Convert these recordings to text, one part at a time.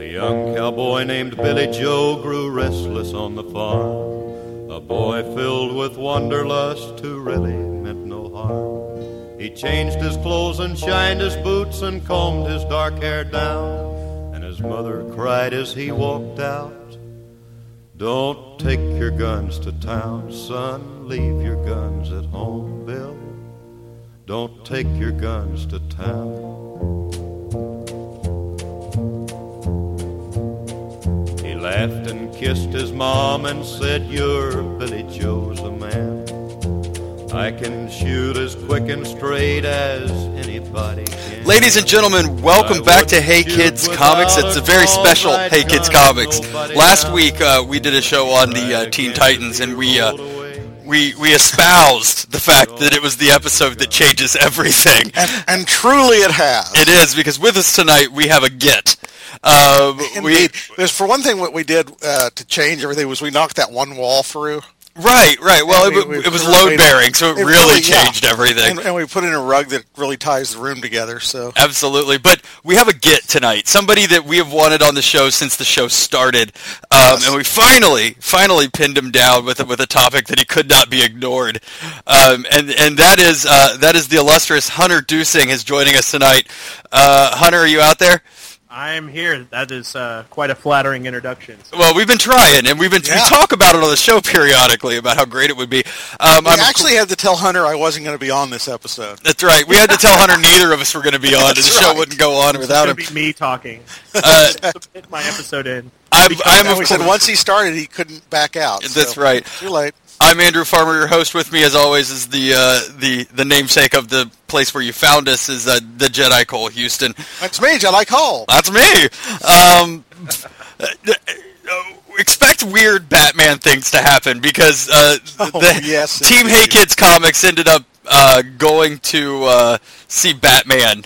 young cowboy named Billy Joe grew restless on the farm. A boy filled with wanderlust who really meant no harm. He changed his clothes and shined his boots and combed his dark hair down. And his mother cried as he walked out, "Don't take your guns to town, son. Leave your guns at home, Bill. Don't take your guns to town." He laughed and kissed his mom and said, "You're Billy Joe's a man. I can shoot as quick and straight as anybody can." Ladies and gentlemen, welcome back to Hey Kids Comics. It's a very special Hey Kids Comics. Last week we did a show on the Teen Titans, and we espoused the fact that it was the episode that changes everything. And truly it has. It is, because with us tonight we have a Git. Indeed. For one thing, what we did to change everything was we knocked that one wall through. Right. Well, it was load-bearing, so it really changed everything. And we put in a rug that really ties the room together. So absolutely. But we have a Git tonight, somebody that we have wanted on the show since the show started, and we finally pinned him down with a topic that he could not be ignored, and that is the illustrious Hunter Dusing is joining us tonight. Hunter, are you out there? I'm here. That is quite a flattering introduction. Well, we've been trying, and we talk about it on the show periodically about how great it would be. I actually had to tell Hunter I wasn't going to be on this episode. That's right. We had to tell Hunter neither of us were going to be on, and the show wouldn't go on without him. It's going to be me talking. Hit my episode in. We said once he started, he couldn't back out. That's right. Too late. I'm Andrew Farmer, your host. With me, as always, is the namesake of the place where you found us, is the Jedi Cole Houston. That's me, Jedi Cole. That's me. Expect weird Batman things to happen, because Team Hey Kids Comics ended up going to see Batman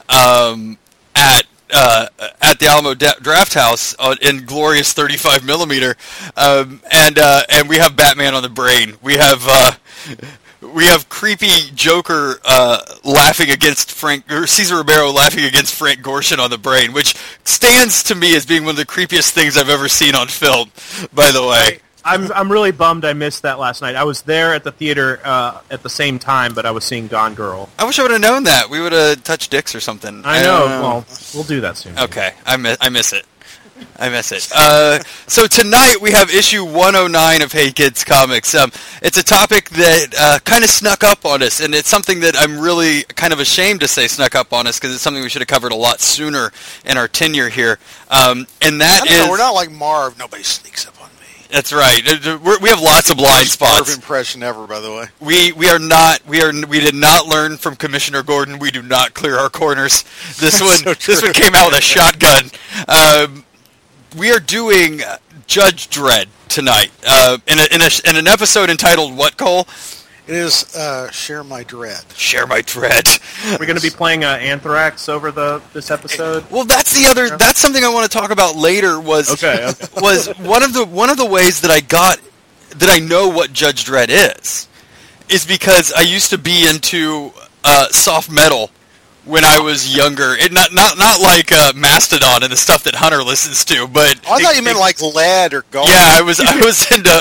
at the Alamo Draft House in glorious 35 millimeter, and we have Batman on the brain. We have creepy Joker laughing against Cesar Romero laughing against Frank Gorshin on the brain, which stands to me as being one of the creepiest things I've ever seen on film. By the way. I'm really bummed I missed that last night. I was there at the theater at the same time, but I was seeing Gone Girl. I wish I would have known that. We would have touched dicks or something. I know. Well, we'll do that soon. Okay. I miss it. So tonight we have issue 109 of Hey Kids Comics. It's a topic that kind of snuck up on us, and it's something that I'm really kind of ashamed to say snuck up on us, because it's something we should have covered a lot sooner in our tenure here. And that is... we're not like Marv. Nobody sneaks up on me. That's right. We have lots of blind spots. Worst impression ever, by the way. We did not learn from Commissioner Gordon. We do not clear our corners. This one came out with a shotgun. We are doing Judge Dredd tonight in an episode entitled what, Cole? It is Share My Dread. Share My Dread. We're going to be playing Anthrax over this episode. Well, that's something I want to talk about later. Was one of the ways that I know what Judge Dredd is because I used to be into soft metal when I was younger. Not like Mastodon and the stuff that Hunter listens to, but I thought you meant like lead or gold. Yeah, I was into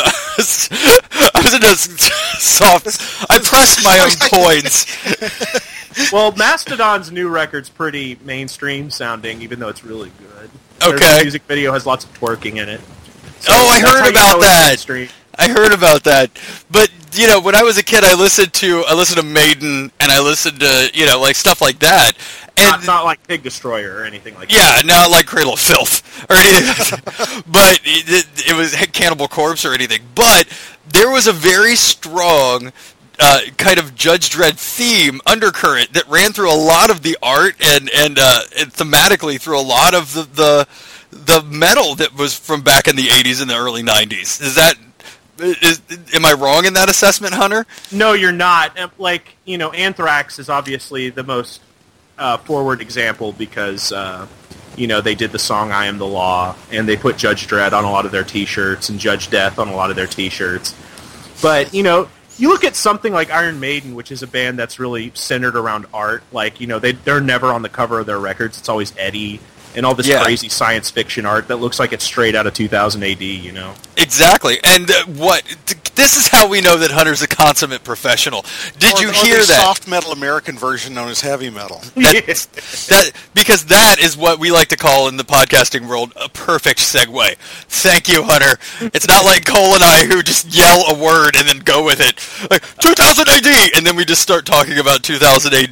soft. I pressed my own coins. Well, Mastodon's new record's pretty mainstream sounding, even though it's really good. Okay. Their music video has lots of twerking in it. So I heard about that. I heard about that. But when I was a kid, I listened to Maiden, and I listened to like stuff like that. And not like Pig Destroyer or anything like that. Yeah, not like Cradle of Filth or anything. But it was Cannibal Corpse or anything. But there was a very strong kind of Judge Dredd theme undercurrent that ran through a lot of the art and thematically through a lot of the metal that was from back in the 80s and the early 90s. Am I wrong in that assessment, Hunter? No, you're not. Anthrax is obviously the most forward example because, they did the song I Am the Law, and they put Judge Dredd on a lot of their T-shirts and Judge Death on a lot of their T-shirts. But, you look at something like Iron Maiden, which is a band that's really centered around art. They're never on the cover of their records. It's always Eddie and all this Yeah. crazy science fiction art that looks like it's straight out of 2000 AD, Exactly. And this is how we know that Hunter's a consummate professional. Did you hear the that? soft metal American version known as heavy metal. Because that is what we like to call in the podcasting world a perfect segue. Thank you, Hunter. It's not like Cole and I who just yell a word and then go with it. Like, 2000 AD! And then we just start talking about 2000 AD.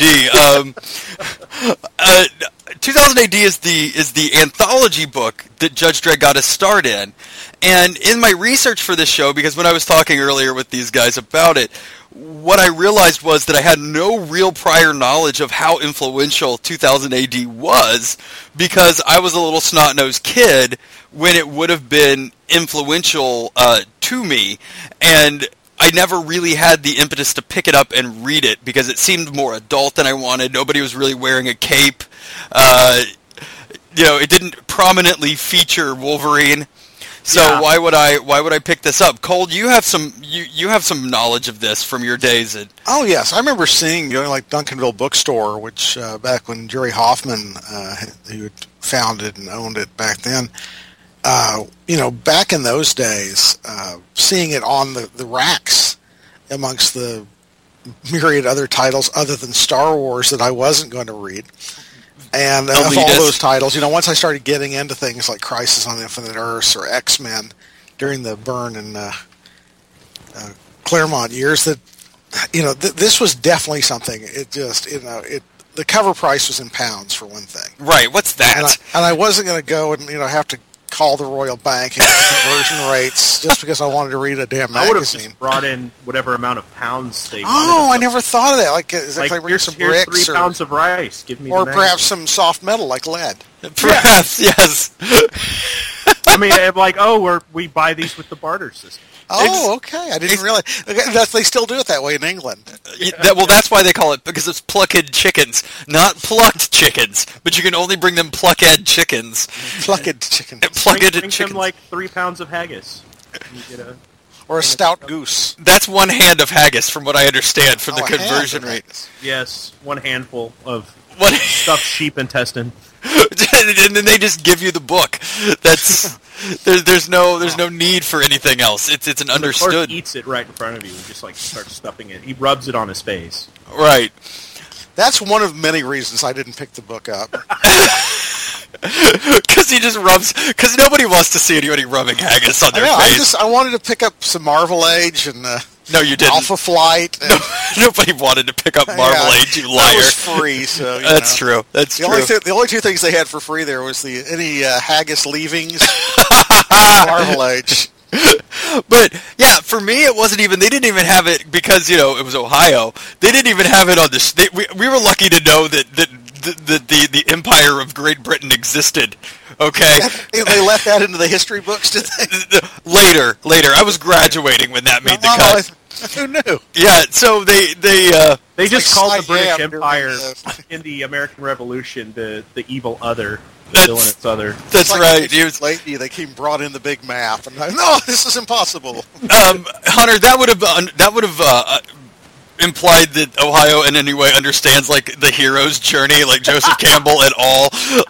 2000 AD is the anthology book that Judge Dredd got his start in. And in my research for this show, because when I was talking earlier with these guys about it, what I realized was that I had no real prior knowledge of how influential 2000 AD was, because I was a little snot-nosed kid when it would have been influential to me, and I never really had the impetus to pick it up and read it, because it seemed more adult than I wanted. Nobody was really wearing a cape. It didn't prominently feature Wolverine. So Yeah. why would I pick this up? Cole, you have some knowledge of this from your days at... Oh yes, I remember seeing like Duncanville Bookstore, which back when Jerry Hoffman, who had founded and owned it back then, back in those days, seeing it on the racks amongst the myriad other titles other than Star Wars that I wasn't going to read. And of all those titles, once I started getting into things like Crisis on Infinite Earths or X-Men during the Byrne and Claremont years, that this was definitely something. It just the cover price was in pounds for one thing. Right, what's that? And I wasn't going to go and have to call the Royal Bank and get the conversion rates just because I wanted to read a damn magazine. I would have just brought in whatever amount of pounds they wanted. Oh, I never thought of that. Like, if I bring some here's bricks 3 pounds of rice. Give me or the perhaps some soft metal like lead. Perhaps, yes. I mean, like, we buy these with the barter system. Oh, okay. I didn't realize. They still do it that way in England. That's why they call it, because it's plucked chickens, not plucked chickens. But you can only bring them plucked chickens. Plucked chickens. Plucked Bring chickens. them like 3 pounds of haggis. You get or a stout goose. That's one hand of haggis, from what I understand, from the a hand conversion of rate. haggis. yes, 1 handful of What? stuffed sheep intestine. And then they just give you the book. That's there's no need for anything else. It's an The understood. clerk eats it right in front of you and just like starts stuffing it. He rubs it on his face. Right. That's one of many reasons I didn't pick the book up. Because he just rubs. Because nobody wants to see anybody rubbing haggis on their face. I wanted to pick up some Marvel Age and No, you didn't. Alpha Flight. And, Nobody wanted to pick up Marvel Age, you liar. That was free, so That's true. That's true. The only 2 things they had for free there was any haggis leavings, and Marvel Age. But yeah, for me, it wasn't even. They didn't even have it because it was Ohio. They didn't even have it on this. We were lucky to know that the Empire of Great Britain existed. Okay, They left that into the history books, did they? Later. I was graduating when that made the cut. Who knew? Yeah, so they just like called the British Siam during Empire the- in the American Revolution the evil other, the That's- villainous other. That's Like right. He was, lately, they brought in the big map, and no, this is impossible. Hunter, that would have implied that Ohio in any way understands like the hero's journey, like Joseph Campbell at all.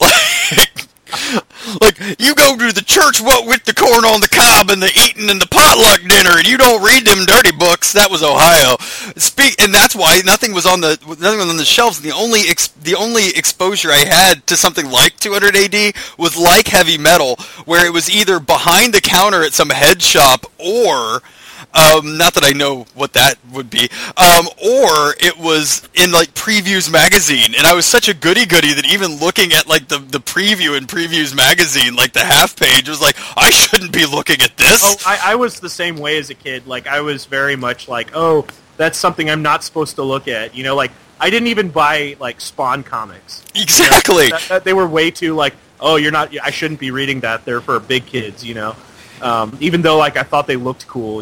Like you go to the church with the corn on the cob and the eating and the potluck dinner, and you don't read them dirty books. That was Ohio. And that's why nothing was on the shelves. And the only exposure I had to something like 200 AD was like heavy metal, where it was either behind the counter at some head shop or. Not that I know what that would be. Or it was in like Previews magazine, and I was such a goody-goody that even looking at like the preview in Previews magazine, like the half page, was like, I shouldn't be looking at this. Oh, I was the same way as a kid. Like I was very much like, oh, that's something I'm not supposed to look at. Like I didn't even buy like Spawn comics. Exactly. They were way too like, oh, you're not. I shouldn't be reading that. They're for big kids. Even though like I thought they looked cool.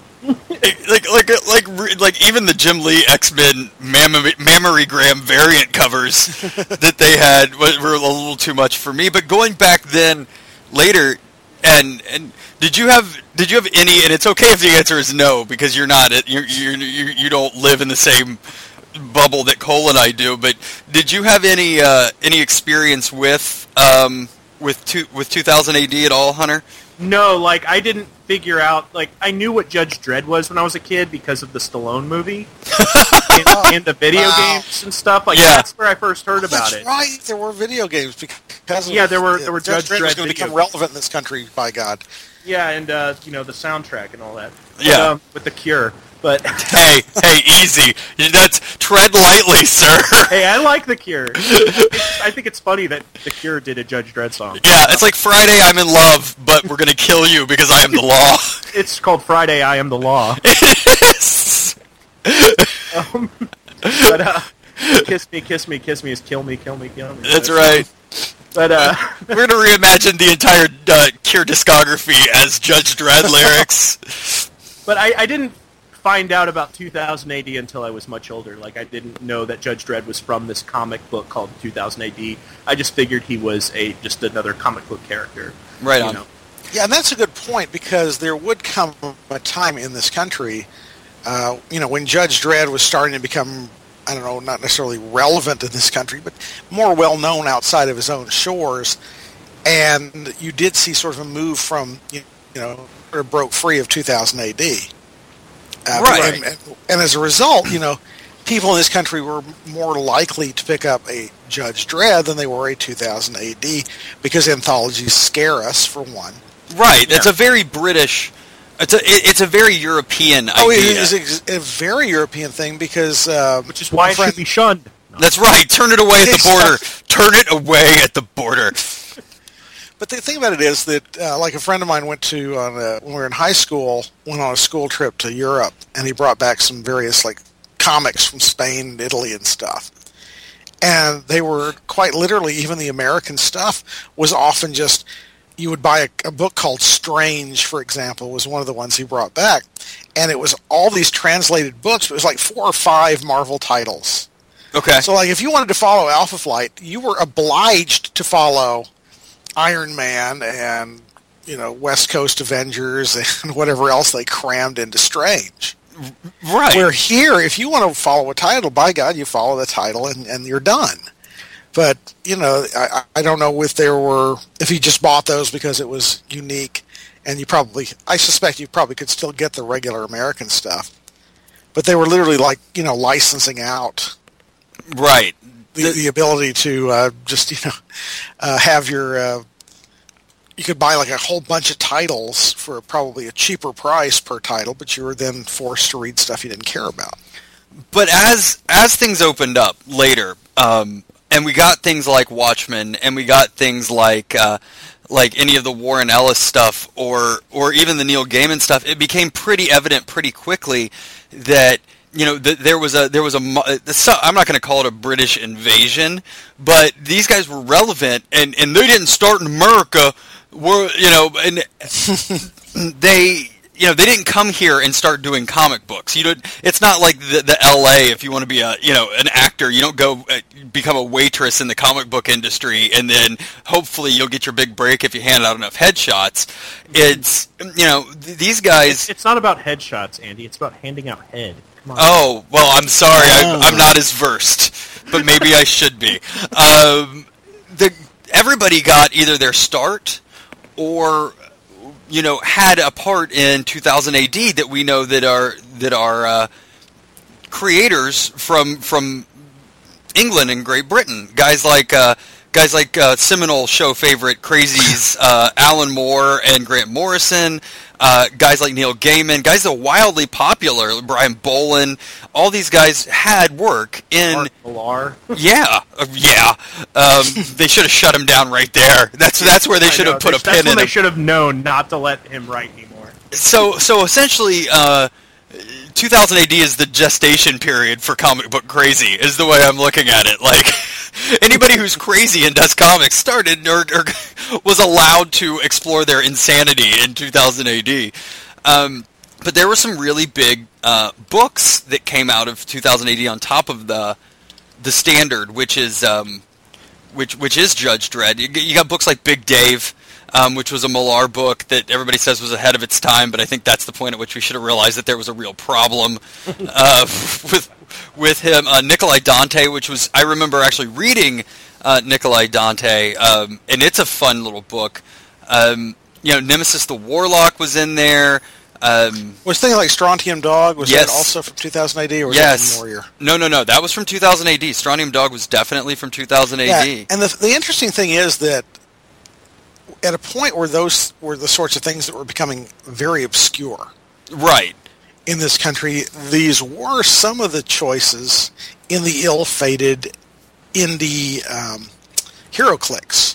like even the Jim Lee X-Men Mammogram variant covers that they had were a little too much for me. But going back then, later, and did you have any? And it's okay if the answer is no, because you're not. You don't live in the same bubble that Cole and I do. But did you have any experience with 2000 AD at all, Hunter? No, like, I didn't figure out, like, I knew what Judge Dredd was when I was a kid because of the Stallone movie and the video games and stuff. Like, that's where I first heard about it. That's right, there were video games because of, there were Judge Dredd was going to become relevant in this country, by God. Yeah, and, the soundtrack and all that. Yeah. With The Cure. But hey, easy. That's tread lightly, sir. Hey, I like The Cure. I think it's funny that The Cure did a Judge Dredd song. Yeah, it's like Friday, I'm in love, but we're gonna kill you because I am the law. It's called Friday, I Am the Law. But kiss me, kiss me, kiss me is kill me, kill me, kill me. That's right. But we're gonna reimagine the entire Cure discography as Judge Dredd lyrics. But I didn't find out about 2000 AD until I was much older. Like, I didn't know that Judge Dredd was from this comic book called 2000 AD. I just figured he was just another comic book character. Right on. Yeah, and that's a good point, because there would come a time in this country, when Judge Dredd was starting to become, I don't know, not necessarily relevant in this country, but more well-known outside of his own shores, and you did see sort of a move from, broke free of 2000 AD. Right. And as a result, people in this country were more likely to pick up a Judge Dredd than they were a 2000 AD, because anthologies scare us, for one. Right. It's a very British. It's a very European idea. Oh, it is a very European thing, because which is why it should be shunned. That's right. Turn it away at the border. Turn it away at the border. But the thing about it is that, like, a friend of mine went to, when we were in high school, went on a school trip to Europe, and he brought back some various, like, comics from Spain and Italy and stuff. And they were quite literally, even the American stuff was often just, you would buy a book called Strange, for example, was one of the ones he brought back. And it was all these translated books, but it was like 4 or 5 Marvel titles. Okay. So, like, if you wanted to follow Alpha Flight, you were obliged to follow Iron Man and, West Coast Avengers and whatever else they crammed into Strange. Right. Where here, if you want to follow a title, by God, you follow the title and you're done. But, I don't know if he just bought those because it was unique, and I suspect you probably could still get the regular American stuff. But they were literally like, licensing out. Right. The ability to have your you could buy like a whole bunch of titles for probably a cheaper price per title, but you were then forced to read stuff you didn't care about. But as things opened up later, and we got things like Watchmen, and we got things like any of the Warren Ellis stuff, or even the Neil Gaiman stuff, it became pretty evident pretty quickly that there was a I'm not going to call it a British invasion, but these guys were relevant, and they didn't start in America. And they didn't come here and start doing comic books. It's not like the LA. If you want to be an actor, you don't go become a waitress in the comic book industry, and then hopefully you'll get your big break if you hand out enough headshots. It's these guys. It's not about headshots, Andy. It's about handing out head. Oh, well, I'm sorry. I'm not as versed, but maybe I should be. Everybody got either their start or, had a part in 2000 AD that we know that are creators from England and Great Britain. Guys like seminal show favorite crazies Alan Moore and Grant Morrison. Guys like Neil Gaiman, guys that are wildly popular, Brian Bolland, all these guys had work in... Mark Millar. Yeah. They should have shut him down right there. That's where they should have put a pin in him. That's when they should have known not to let him write anymore. So essentially, 2000 AD is the gestation period for comic book crazy, is the way I'm looking at it. Like, anybody who's crazy and does comics started or was allowed to explore their insanity in 2000 AD. But there were some really big books that came out of 2000 AD on top of the standard, which is Judge Dredd. You got books like Big Dave, which was a Millar book that everybody says was ahead of its time, but I think that's the point at which we should have realized that there was a real problem with him. Nikolai Dante, which was, I remember actually reading Nikolai Dante, and it's a fun little book. Nemesis the Warlock was in there. Was things like Strontium Dog, was yes. that also from 2000 AD, or was yes. that from Warrior? No, that was from 2000 AD. Strontium Dog was definitely from 2000 AD. Yeah, and the interesting thing is that at a point where those were the sorts of things that were becoming very obscure. Right. In this country, these were some of the choices in the ill-fated indie HeroClix.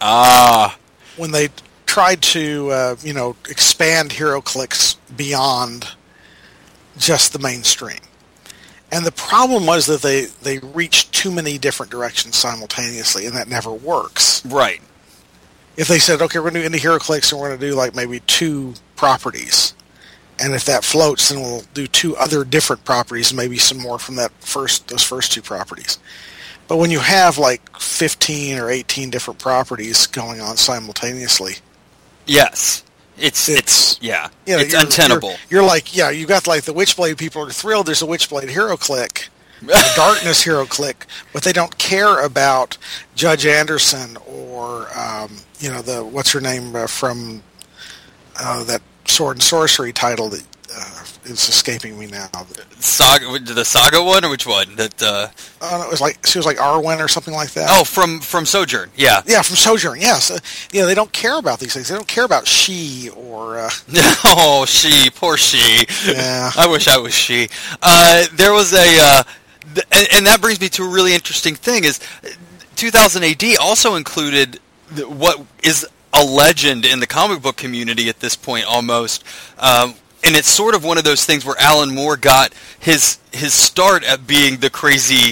When they tried to, expand HeroClix beyond just the mainstream. And the problem was that they reached too many different directions simultaneously, and that never works. Right. If they said, okay, we're going to do indie HeroClix, and we're going to do like maybe 2 properties, and if that floats, then we'll do 2 other different properties, and maybe some more from those first 2 properties. But when you have like 15 or 18 different properties going on simultaneously, yes, it's untenable. You're like, you got like the Witchblade people are thrilled. There's a Witchblade HeroClix, a Darkness HeroClix, but they don't care about Judge Anderson or the what's her name from that Sword and Sorcery title that is escaping me now. The Saga one, or which one? That it was like she was like Arwen or something like that. Oh, from Sojourn, yeah. Yeah, from Sojourn, yes. They don't care about these things. They don't care about she or. Oh, she, poor she. Yeah. I wish I was she. There was and that brings me to a really interesting thing. Is 2000 AD also included what is a legend in the comic book community at this point, almost. And it's sort of one of those things where Alan Moore got his start at being the crazy,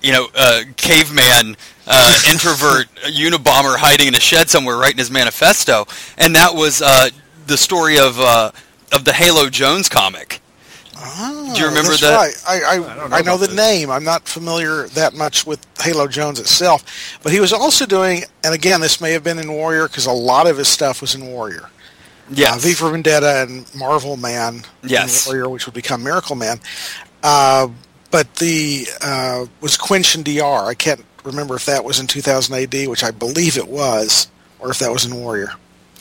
caveman, introvert, Unabomber hiding in a shed somewhere writing his manifesto. And that was the story of the Halo Jones comic. Oh, do you remember that's that? Right. I know the name. I'm not familiar that much with Halo Jones itself. But he was also doing, and again, this may have been in Warrior, because a lot of his stuff was in Warrior. Yes. V for Vendetta and Marvel Man. Yes. Warrior, which would become Miracle Man. But the was Quench and DR. I can't remember if that was in 2000 AD, which I believe it was, or if that was in Warrior.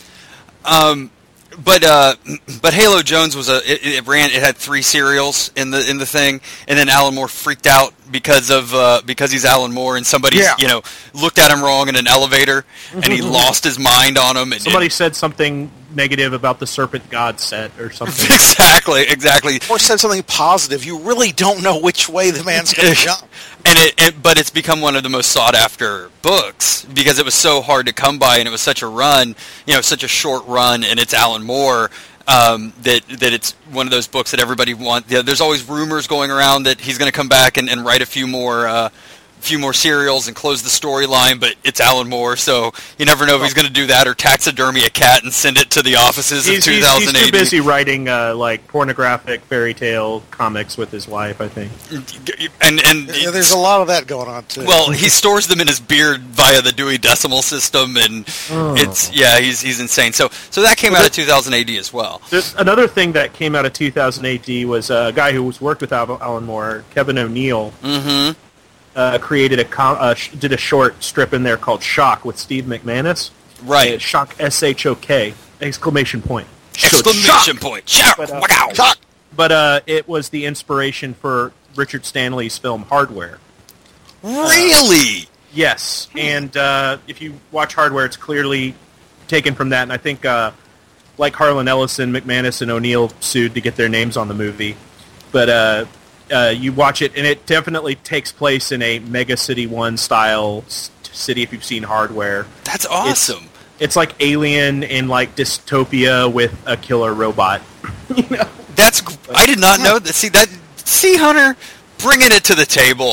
But Halo Jones was it had 3 serials in the thing, and then Alan Moore freaked out because he's Alan Moore, and somebody looked at him wrong in an elevator, and he lost his mind on him. And somebody said something negative about the Serpent God set or something. Exactly. Or said something positive. You really don't know which way the man's going to jump. But it's become one of the most sought after books because it was so hard to come by, and it was such a run, such a short run, and it's Alan Moore. That it's one of those books that everybody wants. There's always rumors going around that he's going to come back and write a few more serials and close the storyline, but it's Alan Moore, so you never know if he's going to do that or taxidermy a cat and send it to the offices of 2080. He's too busy writing pornographic fairy tale comics with his wife, I think. And there's a lot of that going on too. Well, he stores them in his beard via the Dewey Decimal System, and he's insane. So that came out of 2000 AD as well. There's another thing that came out of 2000 AD was a guy who was worked with Alan Moore, Kevin O'Neill. Mm-hmm. Created did a short strip in there called Shock with Steve McManus. Right. Shock, S-H-O-K, exclamation point. Exclamation point. Shock! Shock! But it was the inspiration for Richard Stanley's film Hardware. Really? Yes. And if you watch Hardware, it's clearly taken from that. And I think, like Harlan Ellison, McManus, and O'Neill sued to get their names on the movie. But you watch it, and it definitely takes place in a Mega City 1 style city. If you've seen Hardware, that's awesome. It's like Alien in like dystopia with a killer robot. That's I did not know that. See, Hunter, bringing it to the table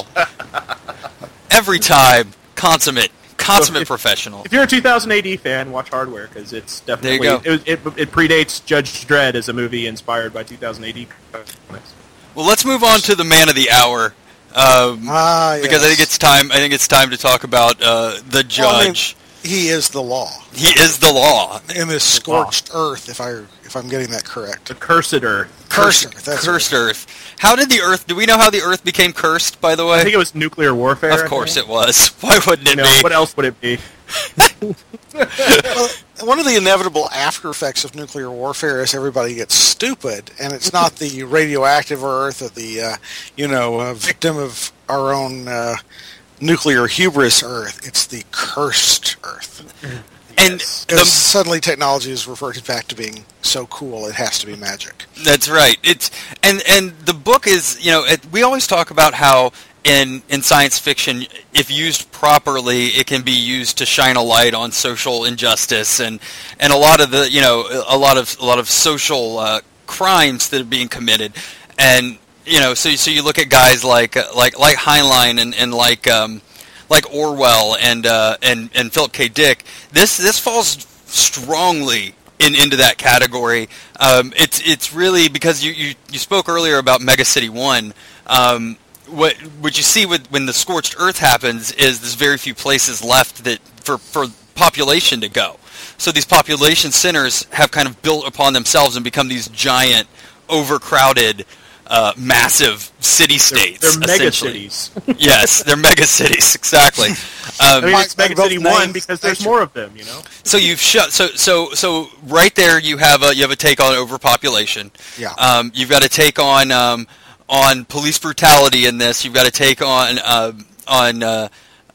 every time. Consummate professional. If you're a 2000 AD fan, watch Hardware because it's definitely it predates Judge Dredd as a movie inspired by 2000 AD comics. Well, let's move on to the man of the hour, because I think it's time. I think it's time to talk about the Judge. He is the law. He is the law. In this scorched earth, if I'm getting that correct. The cursed earth. Cursed earth. That's Cursed right. Earth. How did the Earth? Do we know how the Earth became cursed? By the way, I think it was nuclear warfare. of course it was. Why wouldn't it be? What else would it be? Well, one of the inevitable after effects of nuclear warfare is everybody gets stupid, and it's not the radioactive Earth or the victim of our own nuclear hubris Earth. It's the cursed Earth. And Because suddenly technology is reverted back to being so cool it has to be magic. That's right. It's and the book is, we always talk about how in science fiction, if used properly, it can be used to shine a light on social injustice and a lot of the a lot of social crimes that are being committed. And so you look at guys like Heinlein and like Orwell and Philip K. Dick. This falls strongly into that category. It's really because you spoke earlier about Mega City 1. What you see when the scorched earth happens is there's very few places left that for population to go. So these population centers have kind of built upon themselves and become these giant, overcrowded, massive city-states. They're mega essentially. cities. Yes, they're mega cities, exactly. It's Mega City both 1 names, because there's more of them, So you've so right there you have a take on overpopulation. Yeah. You've got a take on police brutality in this. You've got to take on the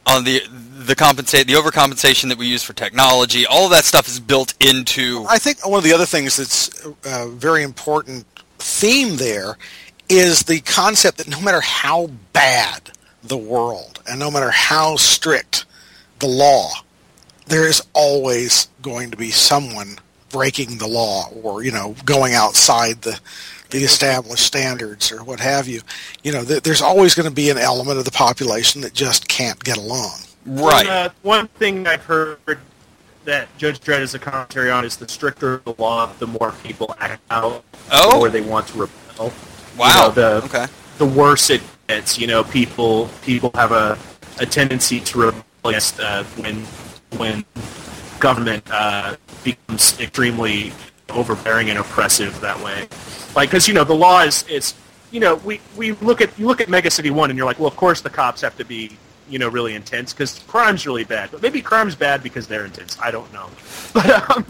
overcompensation that we use for technology. All of that stuff is built into. I think one of the other things that's a very important theme there is the concept that no matter how bad the world and no matter how strict the law, there is always going to be someone breaking the law or going outside the established standards or what have you. There's always going to be an element of the population that just can't get along. Right. One thing I've heard that Judge Dredd is a commentary on is the stricter the law, the more people act out, the more they want to rebel. Wow. The worse it gets. People have a tendency to rebel against when government becomes extremely overbearing and oppressive that way. Because the law is we look at Mega City 1 and you're like, well, of course the cops have to be really intense because crime's really bad. But maybe crime's bad because they're intense. I don't know. But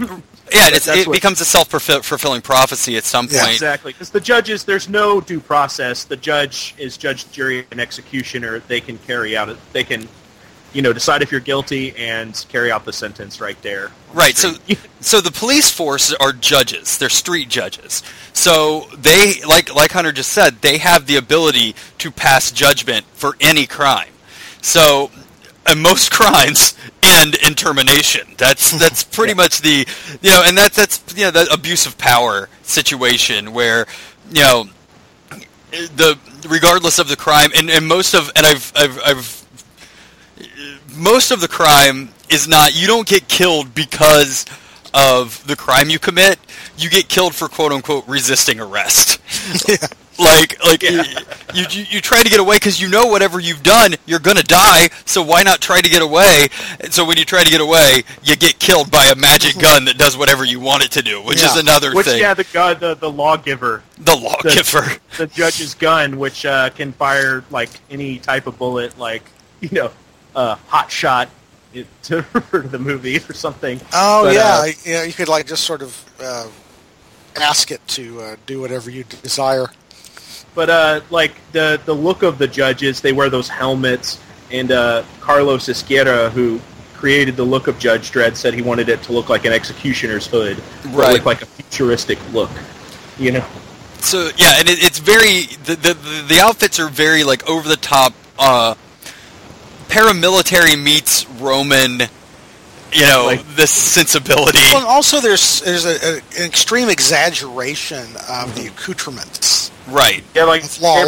it becomes a self-fulfilling prophecy at some point. Yeah, exactly. Because the judges, there's no due process. The judge is judge, jury, and executioner. They can carry out it. They can, decide if you're guilty and carry out the sentence right there. Right. So the police force are judges. They're street judges. So they, like Hunter just said, they have the ability to pass judgment for any crime. So, and most crimes end in termination. That's pretty much the and that's that abuse of power situation where regardless of the crime and most of the crime is not, you don't get killed because of the crime you commit. You get killed for quote unquote resisting arrest. Yeah. You try to get away because whatever you've done, you're going to die, so why not try to get away? And so when you try to get away, you get killed by a magic gun that does whatever you want it to do, which is another thing. Yeah, the lawgiver. The lawgiver. The judge's gun, which can fire, any type of bullet, hot shot, to refer to the movie or something. Oh, but, you could, just sort of ask it to do whatever you desire. But the look of the judges, they wear those helmets, and Carlos Izquierda, who created the look of Judge Dredd, said he wanted it to look like an executioner's hood, right? Look like a futuristic look, So and it's very the outfits are very over the top, paramilitary meets Roman. The sensibility. Well, and also there's an extreme exaggeration of the accoutrements. Right. Yeah, law,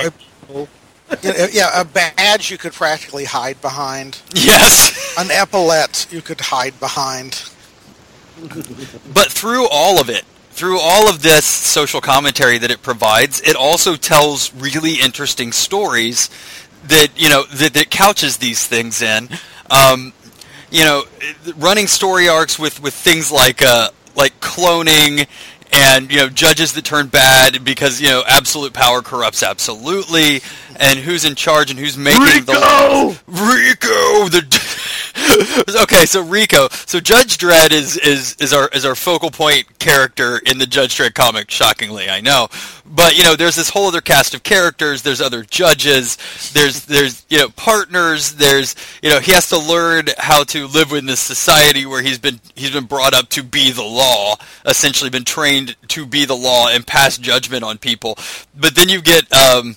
a badge you could practically hide behind. Yes. An epaulette you could hide behind. But through all of it, through all of this social commentary that it provides, it also tells really interesting stories that that couches these things in. running story arcs with things like cloning and judges that turn bad because absolute power corrupts absolutely, and who's in charge and who's making Rico. Okay, so Rico. So Judge Dredd is our focal point character in the Judge Dredd comic. Shockingly, I know, but there's this whole other cast of characters. There's other judges. There's partners. There's he has to learn how to live in this society where he's been brought up to be the law, essentially been trained to be the law and pass judgment on people. But then you get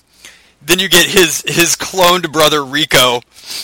his cloned brother Rico.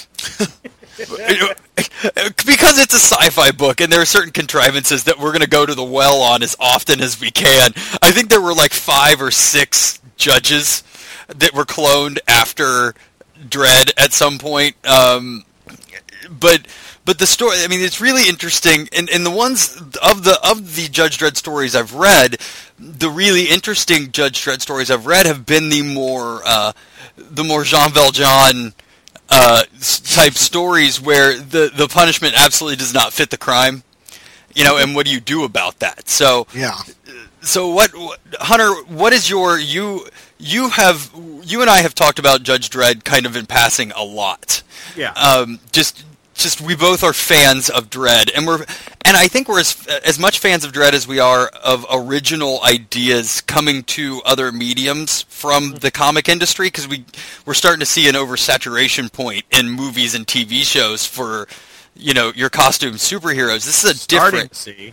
Because it's a sci-fi book and there are certain contrivances that we're going to go to the well on as often as we can. I think there were like 5 or 6 judges that were cloned after Dredd at some point. But the story, I mean, it's really interesting. And the ones of the Judge Dredd stories I've read, the really interesting Judge Dredd stories I've read have been the more Jean Valjean type stories where the punishment absolutely does not fit the crime, and what do you do about that? So yeah. So what Hunter, what is your you and I have talked about Judge Dredd kind of in passing a lot. Yeah. Just we both are fans of Dredd, and I think we're as much fans of Dredd as we are of original ideas coming to other mediums from the comic industry, because we're starting to see an oversaturation point in movies and TV shows for your costume superheroes. This is a different.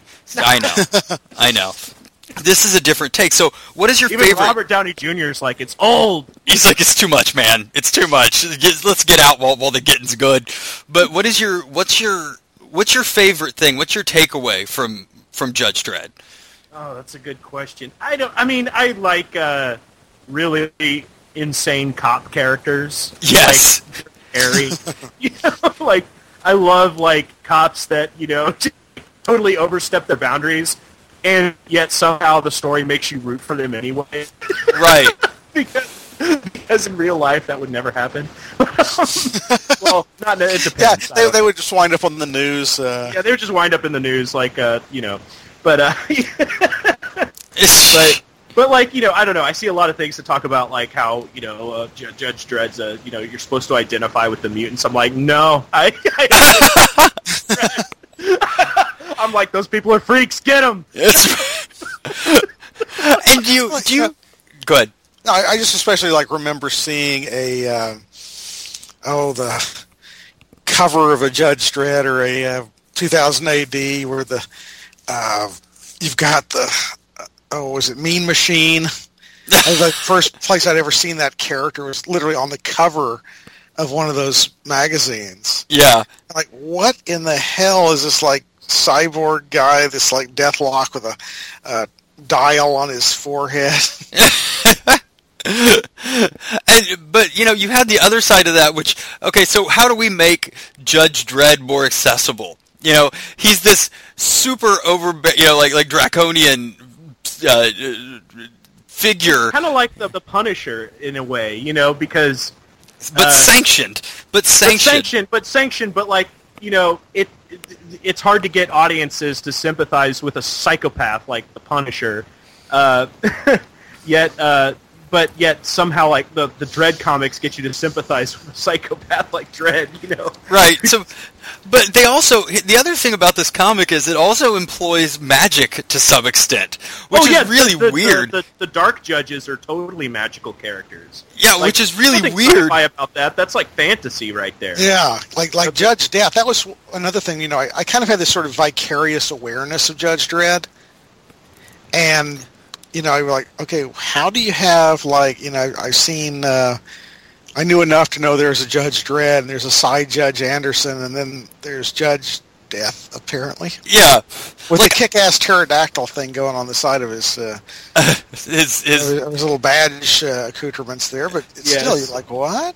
I know. This is a different take. So, what is your favorite? Robert Downey Jr. is like, it's old. He's like, it's too much, man. It's too much. Let's get out while the getting's good. But what's your favorite thing? What's your takeaway from Judge Dredd? Oh, that's a good question. I like really insane cop characters. Yes. Like, Harry. I love cops that totally overstep their boundaries. And yet somehow the story makes you root for them anyway. Right. because in real life that would never happen. Well, it depends. Yeah, they would just wind up on the news. Yeah, they would just wind up in the news, but But I don't know. I see a lot of things to talk about, like how Judge Dredd's you're supposed to identify with the mutants. I'm like, no, I I'm like, those people are freaks. Get them. And do you? Go ahead. No, I just especially remember seeing the cover of a Judge Dredd or a 2000 AD where you've got was it Mean Machine? The first place I'd ever seen that character was literally on the cover of one of those magazines. Yeah. Like, what in the hell is this cyborg guy, this Deathlock with a dial on his forehead? But you had the other side of that, which, okay, so how do we make Judge Dredd more accessible? He's this super like draconian figure, kind of like the Punisher in a way, because sanctioned, but it's hard to get audiences to sympathize with a psychopath like the Punisher, yet somehow the Dredd comics get you to sympathize with a psychopath like Dredd, Right. So, but the other thing about this comic is it also employs magic to some extent, which is really weird. The Dark Judges are totally magical characters. Yeah, which is really weird. About that. That's like fantasy right there. Yeah, like Judge Death. That was another thing. I kind of had this sort of vicarious awareness of Judge Dredd, and I was like, okay, how do you have I've seen. I knew enough to know there's a Judge Dredd, and there's a side Judge Anderson, and then there's Judge Death, apparently. Yeah. With the kick-ass pterodactyl thing going on the side of his little badge accoutrements there, but still, you're like, what?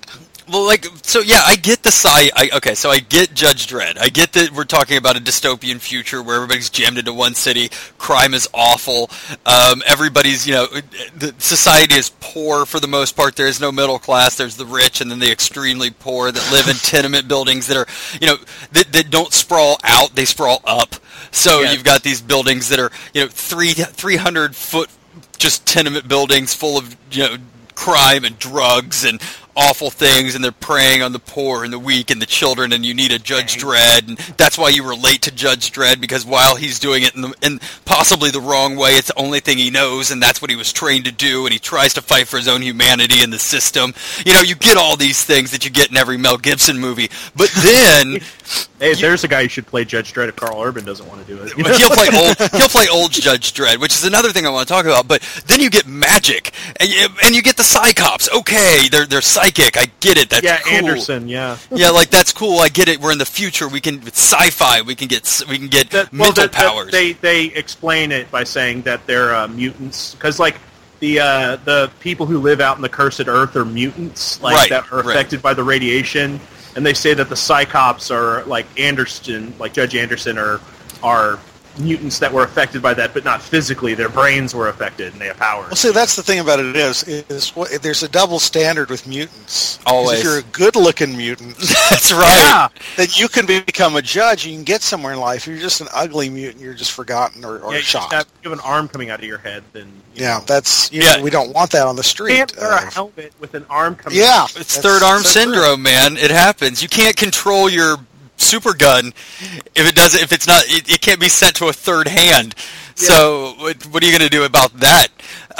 Well, I get so I get Judge Dredd. I get that we're talking about a dystopian future where everybody's jammed into one city, crime is awful, everybody's, the society is poor for the most part. There is no middle class, there's the rich and then the extremely poor that live in tenement buildings that are, that don't sprawl out, they sprawl up. So You've got these buildings that are, 300-foot just tenement buildings full of, crime and drugs and awful things, and they're preying on the poor and the weak and the children, and you need a Judge Dredd, and that's why you relate to Judge Dredd, because while he's doing it in possibly the wrong way, it's the only thing he knows, and that's what he was trained to do, and he tries to fight for his own humanity in the system. You get all these things that you get in every Mel Gibson movie, but then... Hey, there's a guy who should play Judge Dredd if Carl Urban doesn't want to do it. He'll play old Judge Dredd, which is another thing I want to talk about. But then you get magic, and you get the Psychops. Okay, they're psychic. I get it. That's cool. Anderson. Yeah, that's cool. I get it. We're in the future. We can sci-fi. We can get mental powers. They explain it by saying that they're mutants, because the people who live out in the cursed earth are mutants, that are affected by the radiation. And they say that the Psychops are Judge Anderson are mutants that were affected by that, but not physically. Their brains were affected, and they have powers. Well, see, that's the thing about it is there's a double standard with mutants. Always. If you're a good-looking mutant, that's right. Then you can become a judge. You can get somewhere in life. If you're just an ugly mutant, you're just forgotten or shot. You have an arm coming out of your head, then we don't want that on the street. You can't wear a helmet with an arm coming out. Yeah, it's third arm syndrome, man. It happens. You can't control your super gun it can't be set to a third hand. So what are you going to do about that?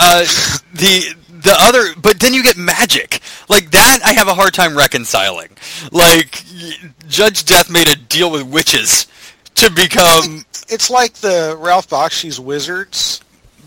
But then you get magic like that. I have a hard time reconciling. Judge Death made a deal with witches to become. It's like the Ralph Bakshi's Wizards,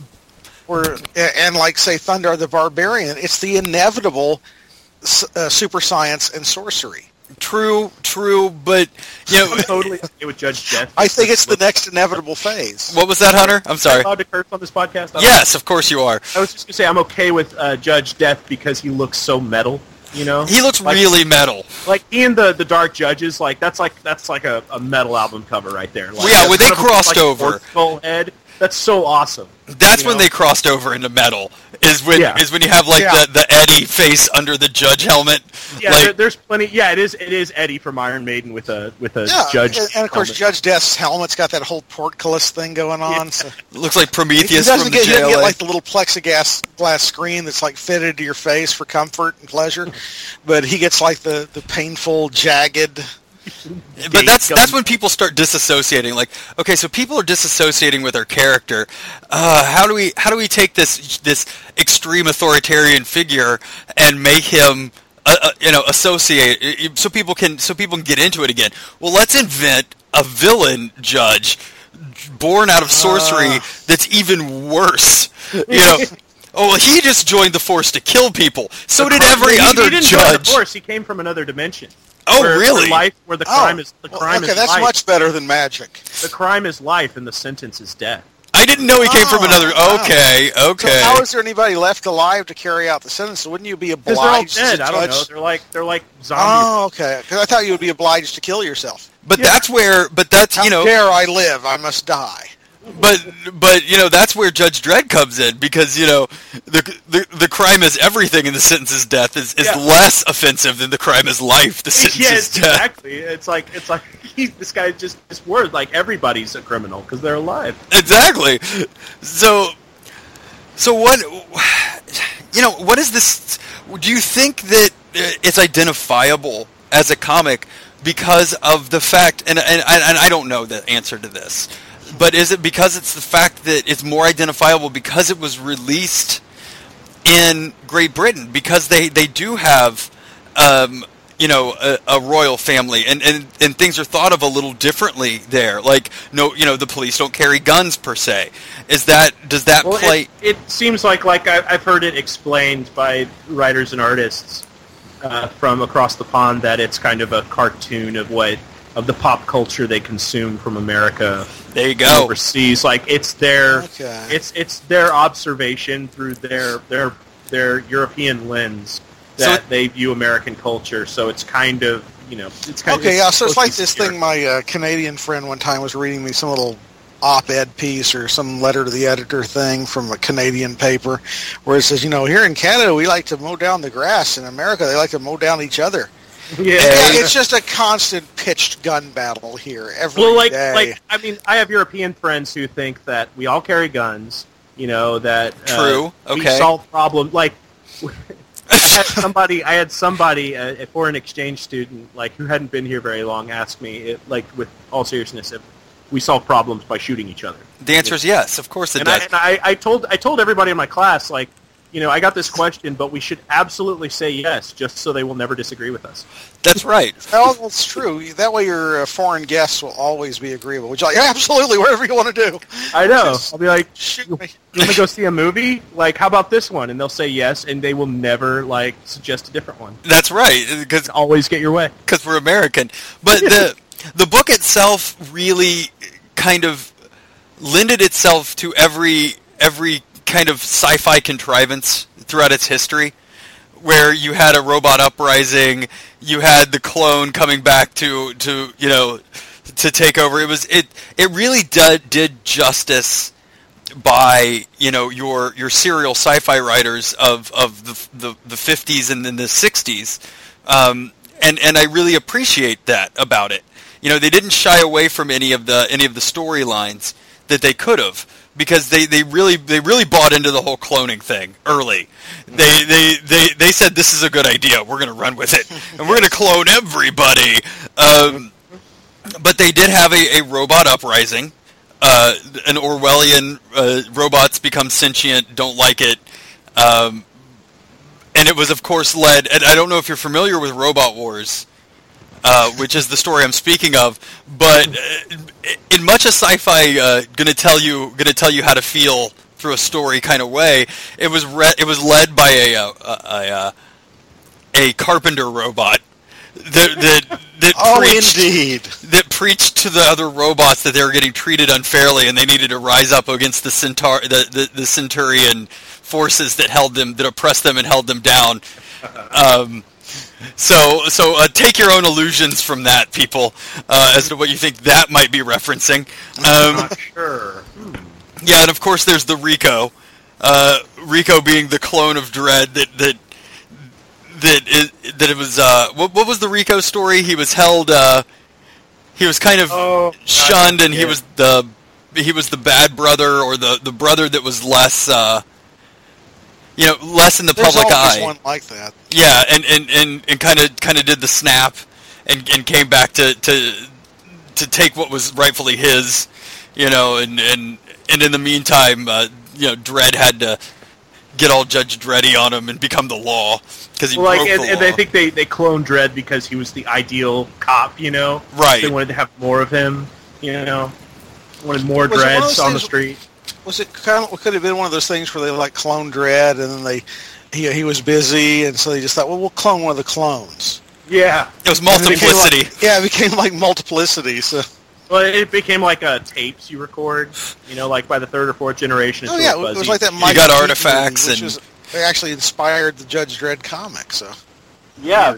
and say Thundarr the Barbarian. It's the inevitable super science and sorcery. True, but I'm totally okay with Judge Death. I think it's the next inevitable phase. What was that, Hunter? I'm sorry. Am I allowed to curse on this podcast? Yes, of course you are. I was just going to say I'm okay with Judge Death because he looks so metal. He looks really metal. He and the Dark Judges, that's like a metal album cover right there. When they crossed over. Skull head. That's so awesome. That's when they crossed over into metal. Is when you have the Eddie face under the Judge helmet. Yeah, there's plenty. Yeah, it is Eddie from Iron Maiden with a Judge. And of course, helmet. Judge Death's helmet's got that whole portcullis thing going on. Yeah. So. It looks like Prometheus from the JLA. He doesn't get the little plexiglass glass screen that's fitted to your face for comfort and pleasure, but he gets the painful, jagged. But that's when people start disassociating. Okay, so people are disassociating with their character. How do we take this extreme authoritarian figure and make him associate so people can get into it again? Well, let's invent a villain judge born out of sorcery that's even worse. Oh, well, he just joined the Force to kill people. So did every other he didn't judge. Join the Force. He came from another dimension. Oh, really? Where the crime is life. That's much better than magic. The crime is life, and the sentence is death. I didn't know he came from another. Okay. So how is there anybody left alive to carry out the sentence? So wouldn't you be obliged? They're all dead. I don't know. They're like zombies. Oh, okay. Because I thought you would be obliged to kill yourself. But that's where. But that's How dare I live? I must die. But that's where Judge Dredd comes in, because the crime is everything and the sentence is death is less offensive than the crime is life. The sentence is death. Exactly. It's like this guy just word everybody's a criminal because they're alive. Exactly. So what? What is this? Do you think that it's identifiable as a comic because of the fact? And I don't know the answer to this. But is it because it's the fact that it's more identifiable because it was released in Great Britain? Because they do have, a royal family, and things are thought of a little differently there. The police don't carry guns per se. Does that play? It seems like I've heard it explained by writers and artists from across the pond that it's kind of a cartoon of the pop culture they consume from America. There you go. Overseas, it's their observation through their European lens that they view American culture. So it's kind of, it's kind okay, of... yeah, so it's like this thing my Canadian friend one time was reading me some little op-ed piece or some letter to the editor thing from a Canadian paper where it says, here in Canada we like to mow down the grass. In America they like to mow down each other. Yeah, it's just a constant pitched gun battle here every day. I have European friends who think that we all carry guns, that True. we Okay. solve problems. Like, I had somebody, a foreign exchange student, who hadn't been here very long, ask me, with all seriousness, if we solve problems by shooting each other. The answer is yes. Of course it does. I told everybody in my class, I got this question, but we should absolutely say yes, just so they will never disagree with us. That's right. Well, that's true. That way your foreign guests will always be agreeable. Which, yeah, absolutely, whatever you want to do. I know. I'll be like, Shoot me. you want to go see a movie? How about this one? And they'll say yes, and they will never, suggest a different one. That's right. Because Always get your way. we're American. But the book itself really kind of lended itself to every kind of sci-fi contrivance throughout its history, where you had a robot uprising, you had the clone coming back to take over. It really did justice by your serial sci-fi writers of the 50s and then the 60s, and I really appreciate that about it. They didn't shy away from any of the storylines that they could have, because they really bought into the whole cloning thing early. They said, this is a good idea, we're going to run with it, and we're going to clone everybody. But they did have a robot uprising, an Orwellian, robots become sentient, don't like it, and it was of course led, and I don't know if you're familiar with Robot Wars, which is the story I'm speaking of, but in much a sci-fi gonna tell you how to feel through a story kind of way, it was led by a carpenter robot that preached to the other robots that they were getting treated unfairly and they needed to rise up against the Centurion forces that oppressed them and held them down. So take your own illusions from that, people, as to what you think that might be referencing. I'm not sure. Yeah, and of course there's the Rico. Rico being the clone of Dredd that it was. What was the Rico story? He was held. He was kind of shunned, and he was the bad brother, or the brother that was less. Less in the public eye. There's one like that. Yeah, and kind of did the snap, and came back to take what was rightfully his, and in the meantime, Dredd had to get all Judge Dreddy on him and become the law because he broke the law. And I think they cloned Dredd because he was the ideal cop, Right. They wanted to have more of him, wanted more Dredds on the street. Was it could have been one of those things where they cloned Dredd, and then he was busy, and so they just thought, well, we'll clone one of the clones. Yeah, it was multiplicity. It became like multiplicity. So, well, it became like tapes you record, by the third or fourth generation. It was like that. You got artifacts, and they actually inspired the Judge Dredd comic. So, yeah.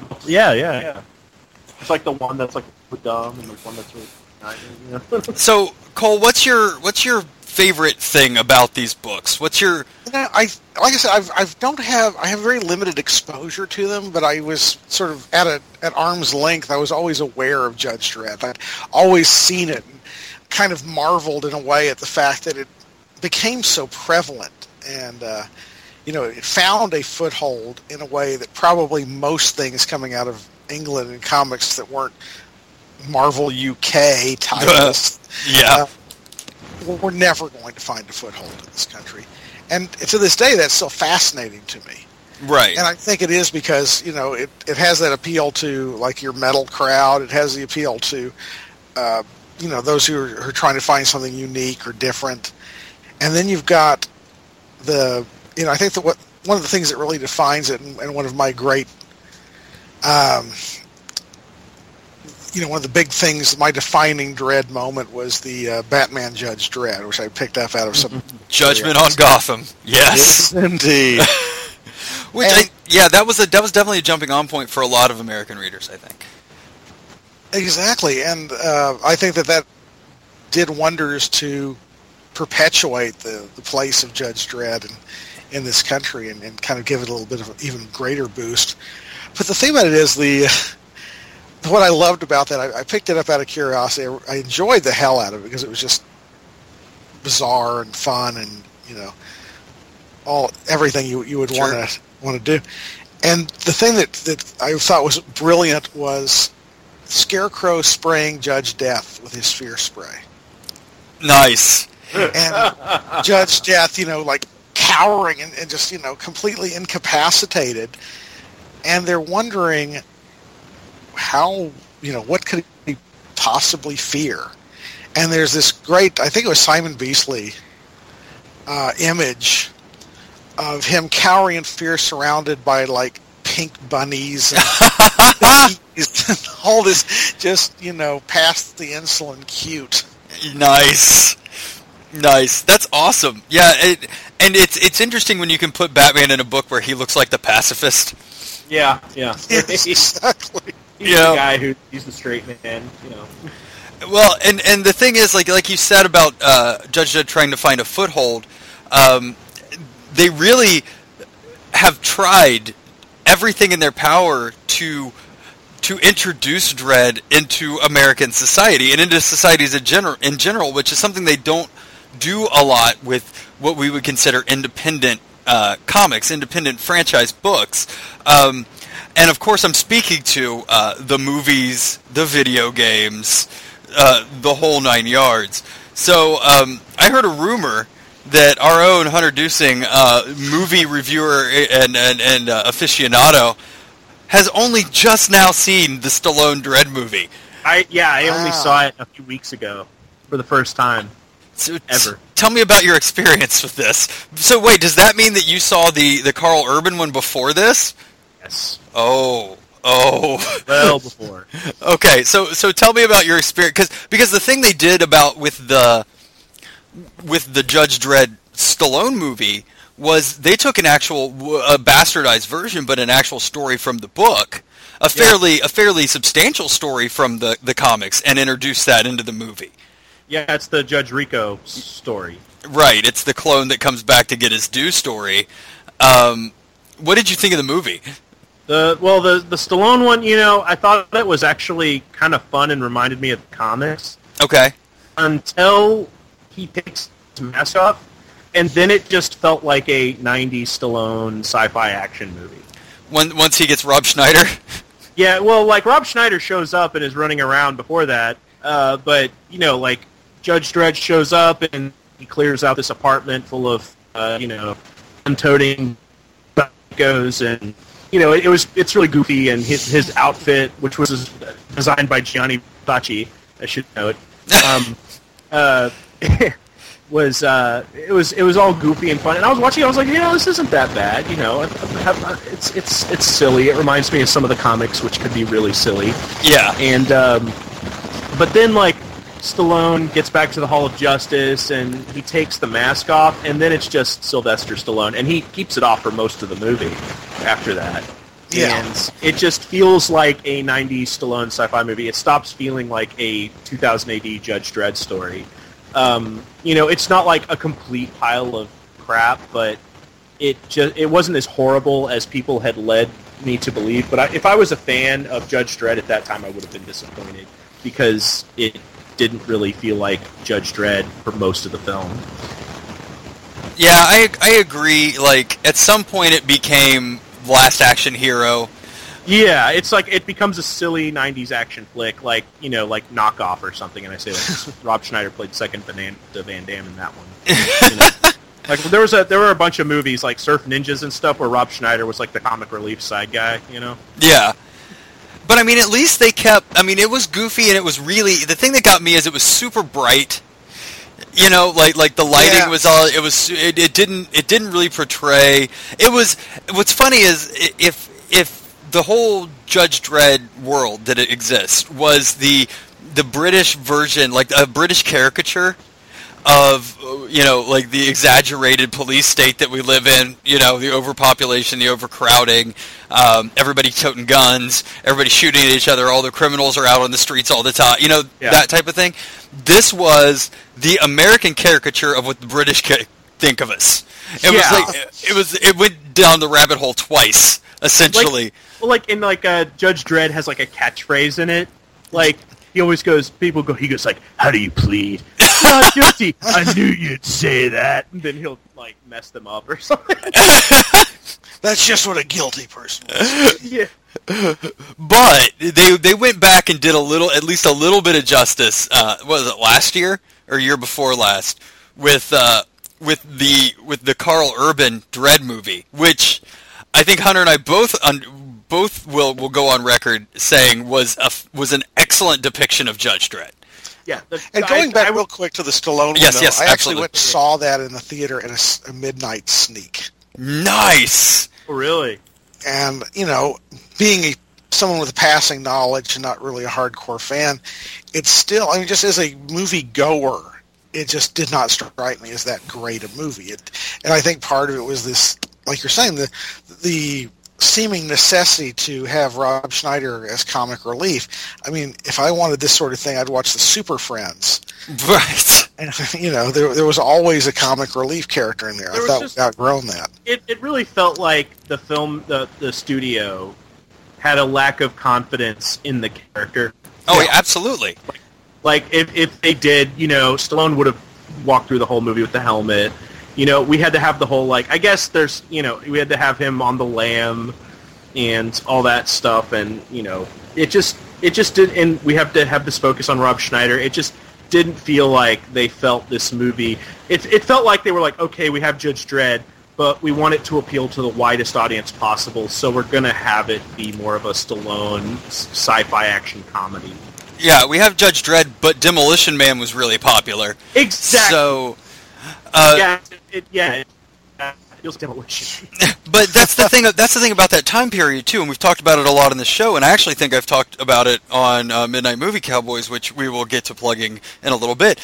It's like the one that's dumb, and the one that's really nice. So, Cole, what's your favorite thing about these books? What's your... like I said, I have very limited exposure to them, but I was sort of at arm's length. I was always aware of Judge Dredd. I'd always seen it and kind of marveled in a way at the fact that it became so prevalent, and it found a foothold in a way that probably most things coming out of England in comics that weren't Marvel UK titles. Yeah. We're never going to find a foothold in this country. And to this day, that's still fascinating to me. Right. And I think it is because, it has that appeal to, your metal crowd. It has the appeal to, those who are trying to find something unique or different. And then you've got I think that one of the things that really defines it, and one of my great... one of the big things, my defining Dredd moment was the Batman Judge Dredd, which I picked up out of some... Judgment on Gotham. Yes. Indeed. Yeah, that was definitely a jumping on point for a lot of American readers, I think. Exactly, and I think that did wonders to perpetuate the place of Judge Dredd in this country and kind of give it a little bit of an even greater boost. But the thing about it is what I loved about that, I picked it up out of curiosity. I enjoyed the hell out of it because it was just bizarre and fun and, everything you would want to do. And the thing that I thought was brilliant was Scarecrow spraying Judge Death with his fear spray. Nice. And Judge Death, like cowering and just, completely incapacitated. And they're wondering how, what could he possibly fear? And there's this great, I think it was Simon Beasley, image of him cowering in fear surrounded by, like, pink bunnies and cookies and all this just, past the insulin cute. Nice. That's awesome. Yeah, and it's interesting when you can put Batman in a book where he looks like the pacifist. Yeah. Exactly. He's the guy he's the straight man, Well, and the thing is, like you said about Judge Dredd trying to find a foothold, they really have tried everything in their power to introduce Dredd into American society and into societies in general, which is something they don't do a lot with what we would consider independent comics, independent franchise books. And of course, I'm speaking to the movies, the video games, the whole nine yards. So I heard a rumor that our own Hunter Dusing, movie reviewer and aficionado, has only just now seen the Stallone Dredd movie. I only saw it a few weeks ago for the first time ever. Tell me about your experience with this. So wait, does that mean that you saw the Carl Urban one before this? Yes. Oh. Well before. Okay, so tell me about your experience, because the thing they did with the Judge Dredd Stallone movie was they took a bastardized version, but an actual story from the book, a fairly substantial story from the comics, and introduced that into the movie. Yeah, it's the Judge Rico story. Right, it's the clone that comes back to get his due story. What did you think of the movie? The Stallone one, I thought it was actually kind of fun and reminded me of the comics. Okay. Until he takes his mask off, and then it just felt like a 90s Stallone sci-fi action movie. Once he gets Rob Schneider? Yeah, well, like, Rob Schneider shows up and is running around before that, but, like, Judge Dredd shows up and he clears out this apartment full of, gun-toting goes, and, it's really goofy, and his outfit, which was designed by Gianni Bacci, I should note, it was all goofy and fun, and I was watching. I was like, this isn't that bad. It's silly. It reminds me of some of the comics, which could be really silly. Yeah. And but then like Stallone gets back to the Hall of Justice, and he takes the mask off, and then it's just Sylvester Stallone, and he keeps it off for most of the movie after that. Yeah. And it just feels like a 90s Stallone sci-fi movie. It stops feeling like a 2000 AD Judge Dredd story. It's not like a complete pile of crap, but it wasn't as horrible as people had led me to believe. But if I was a fan of Judge Dredd at that time, I would have been disappointed because it didn't really feel like Judge Dredd for most of the film. Yeah, I agree. Like, at some point it became Last Action Hero. Yeah, it's like it becomes a silly 90s action flick, like Knockoff or something, and I say that Rob Schneider played second to Van Damme in that one. Like there were a bunch of movies like Surf Ninjas and stuff where Rob Schneider was like the comic relief side guy, Yeah. But I mean, at least they kept, it was goofy, and it was really, the thing that got me is it was super bright. Like the lighting was all, it didn't really portray, what's funny is if the whole Judge Dredd world that it exists was the British version, like a British caricature of like the exaggerated police state that we live in, the overpopulation, the overcrowding, everybody toting guns, everybody shooting at each other, all the criminals are out on the streets all the time, that type of thing. This was the American caricature of what the British think of us. It went down the rabbit hole twice, essentially. Judge Dredd has like a catchphrase in it, like. He always goes, he goes like, how do you plead? Not guilty. I knew you'd say that. And then he'll, like, mess them up or something. That's just what a guilty person does. Yeah. But they went back and did at least a little bit of justice, what was it, last year? Or year before last? With the Carl Urban Dredd movie, which I think Hunter and I both will go on record saying was an excellent depiction of Judge Dredd. Yeah, and going back real quick to the Stallone yes, window, I actually absolutely. went and saw that in the theater in a midnight sneak. Nice! Oh, really? And, being someone with passing knowledge and not really a hardcore fan, it's still, just as a movie goer, it just did not strike me as that great a movie. And I think part of it was this, like you're saying, the seeming necessity to have Rob Schneider as comic relief. If I wanted this sort of thing, I'd watch the Super Friends. Right. And, there was always a comic relief character in there. I thought we'd outgrown that. It really felt like the film, the studio, had a lack of confidence in the character. Oh, yeah, absolutely. Like, if they did, Stallone would have walked through the whole movie with the helmet. We had to have the whole, I guess there's, we had to have him on the lam and all that stuff, and, it just did, and we have to have this focus on Rob Schneider. It just didn't feel like they felt this movie. It felt like they were like, okay, we have Judge Dredd, but we want it to appeal to the widest audience possible, so we're going to have it be more of a Stallone sci-fi action comedy. Yeah, we have Judge Dredd, but Demolition Man was really popular. Exactly. So... it feels Demolition. But that's the thing. That's the thing about that time period too, and we've talked about it a lot in the show. And I actually think I've talked about it on Midnight Movie Cowboys, which we will get to plugging in a little bit.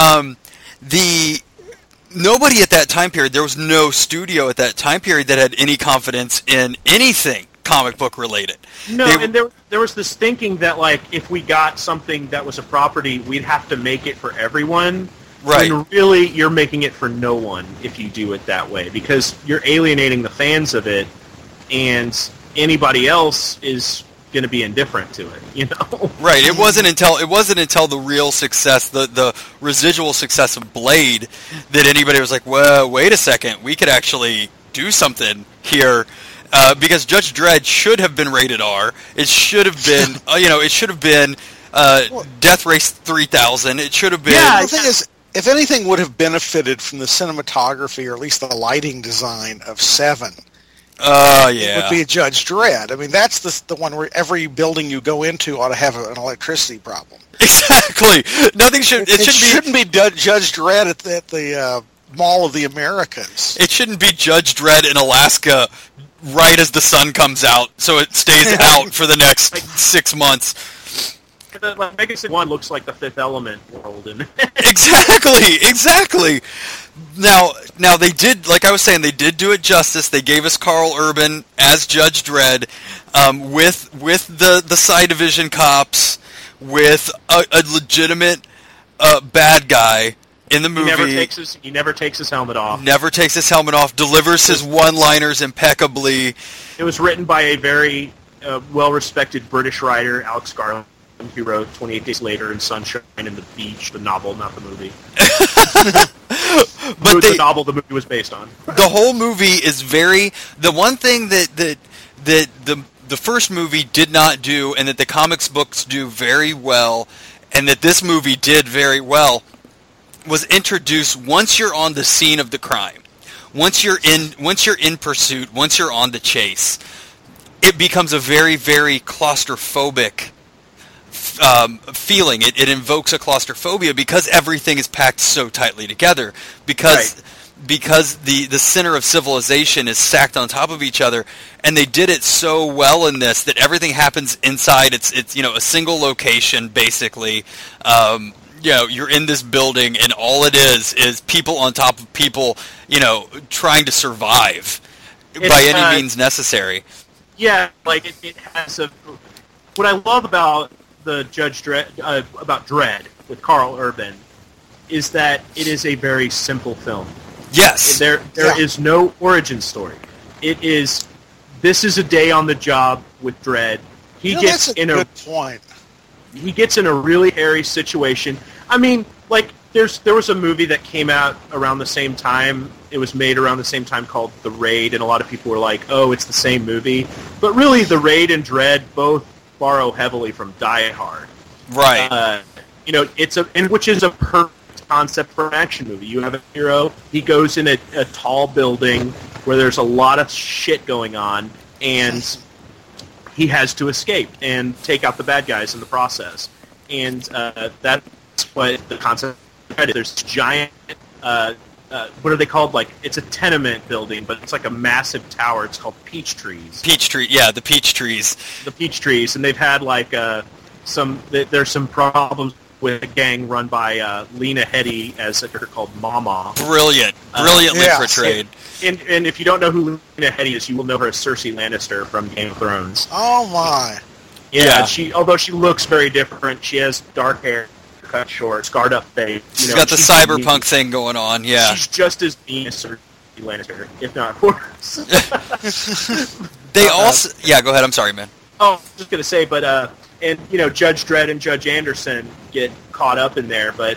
Nobody at that time period, there was no studio at that time period that had any confidence in anything comic book related. No, and there was this thinking that if we got something that was a property, we'd have to make it for everyone. Right. And really, you're making it for no one if you do it that way, because you're alienating the fans of it, and anybody else is going to be indifferent to it. Right. It wasn't until the real success, the residual success of Blade, that anybody was like, "Well, wait a second, we could actually do something here." Because Judge Dredd should have been rated R. It should have been, it should have been Death Race 3000. It should have been. Yeah, the thing is, if anything would have benefited from the cinematography, or at least the lighting design of Seven, it would be a Judge Dredd. That's the one where every building you go into ought to have an electricity problem. Exactly. Nothing should. It shouldn't be Judge Dredd at the Mall of the Americas. It shouldn't be Judge Dredd in Alaska right as the sun comes out, so it stays out for the next 6 months. Megacity 1 looks like the Fifth Element world. Exactly. Now they did, like I was saying, they did do it justice. They gave us Carl Urban as Judge Dredd, with the Psi Division cops, with a legitimate bad guy in the movie. He never takes his helmet off. Never takes his helmet off. Delivers his one-liners impeccably. It was written by a very well-respected British writer, Alex Garland, who wrote 28 Days Later and Sunshine and the Beach, the novel, not the movie. But the novel the movie was based on. The whole movie is the one thing that the first movie did not do, and that the comics books do very well, and that this movie did very well, was introduce once you're on the scene of the crime, once you're in pursuit, once you're on the chase, it becomes a very, very claustrophobic feeling. It invokes a claustrophobia because everything is packed so tightly together. Because the center of civilization is stacked on top of each other, and they did it so well in this that everything happens inside. It's a single location basically. you're in this building, and all it is people on top of people, trying to survive by any means necessary. Yeah, like it has a. What I love about the Judge Dredd, about Dredd with Carl Urban, is that it is a very simple film. Yes, there is no origin story. This is a day on the job with Dredd. He gets that's a good point. He gets in a really hairy situation. I mean, like there was a movie that came out around the same time. It was made around the same time called The Raid, and a lot of people were like, "Oh, it's the same movie." But really, The Raid and Dredd both borrow heavily from Die Hard. Right. Which is a perfect concept for an action movie. You have a hero. He goes in a tall building where there's a lot of shit going on, and he has to escape and take out the bad guys in the process. And that's what the concept is. There's giant, what are they called? Like, it's a tenement building, but it's like a massive tower. It's called Peach Trees. The Peach Trees. The Peach Trees. And they've had, like, there's some problems with a gang run by Lena Headey as a character called Mama. Brilliantly portrayed. And if you don't know who Lena Headey is, you will know her as Cersei Lannister from Game of Thrones. Oh my! Yeah. Although she looks very different, she has dark hair, cut short, scarred up face. She's got the cyberpunk thing going on. Yeah, she's just as mean as Cersei Lannister, if not worse. They also, go ahead. I'm sorry, man. Oh, I was just gonna say, but Judge Dredd and Judge Anderson get caught up in there, but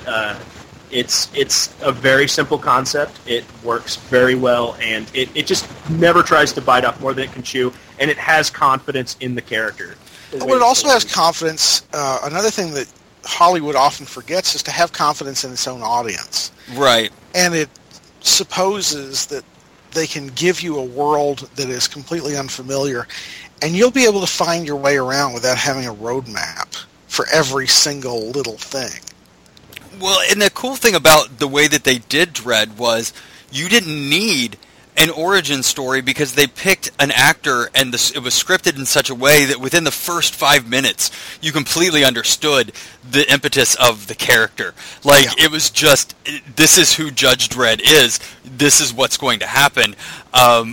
it's a very simple concept. It works very well, and it just never tries to bite off more than it can chew, and it has confidence in the character. But it also has confidence. Another thing that Hollywood often forgets is to have confidence in its own audience. Right. And it supposes that they can give you a world that is completely unfamiliar, and you'll be able to find your way around without having a roadmap for every single little thing. Well, and the cool thing about the way that they did Dredd was you didn't need an origin story because they picked an actor and it was scripted in such a way that within the first 5 minutes you completely understood the impetus of the character. It was just, this is who Judge Dredd is. This is what's going to happen. And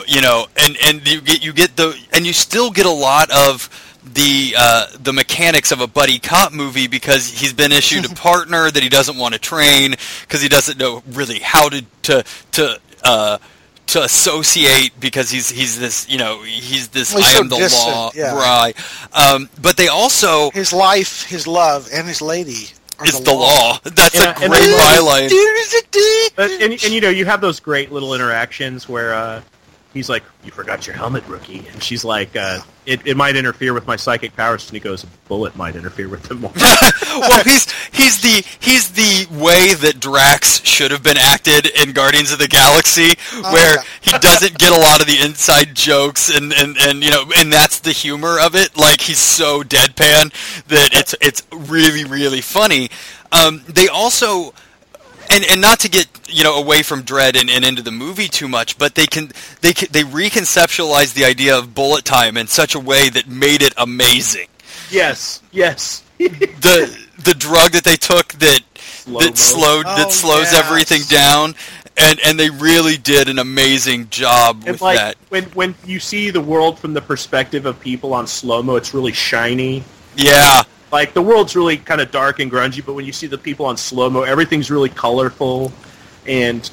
you still get a lot of the mechanics of a buddy cop movie because he's been issued a partner that he doesn't want to train because he doesn't know really how to associate because he's this I am the law, right? But they also his life, his love, and his lady is the law. That's a great byline. And you have those great little interactions where he's like, "You forgot your helmet, rookie," and she's like, "It might interfere with my psychic powers," and he goes, "A bullet might interfere with them more." Well, he's the way that Drax should have been acted in Guardians of the Galaxy, where he doesn't get a lot of the inside jokes, and that's the humor of it. Like, he's so deadpan that it's really, really funny. They also. And not to get away from Dredd and into the movie too much, but they reconceptualized the idea of bullet time in such a way that made it amazing. Yes. the drug that they took that slows everything down, and they really did an amazing job with that. When you see the world from the perspective of people on slow-mo, it's really shiny. Yeah. Like, the world's really kind of dark and grungy, but when you see the people on slow-mo, everything's really colorful and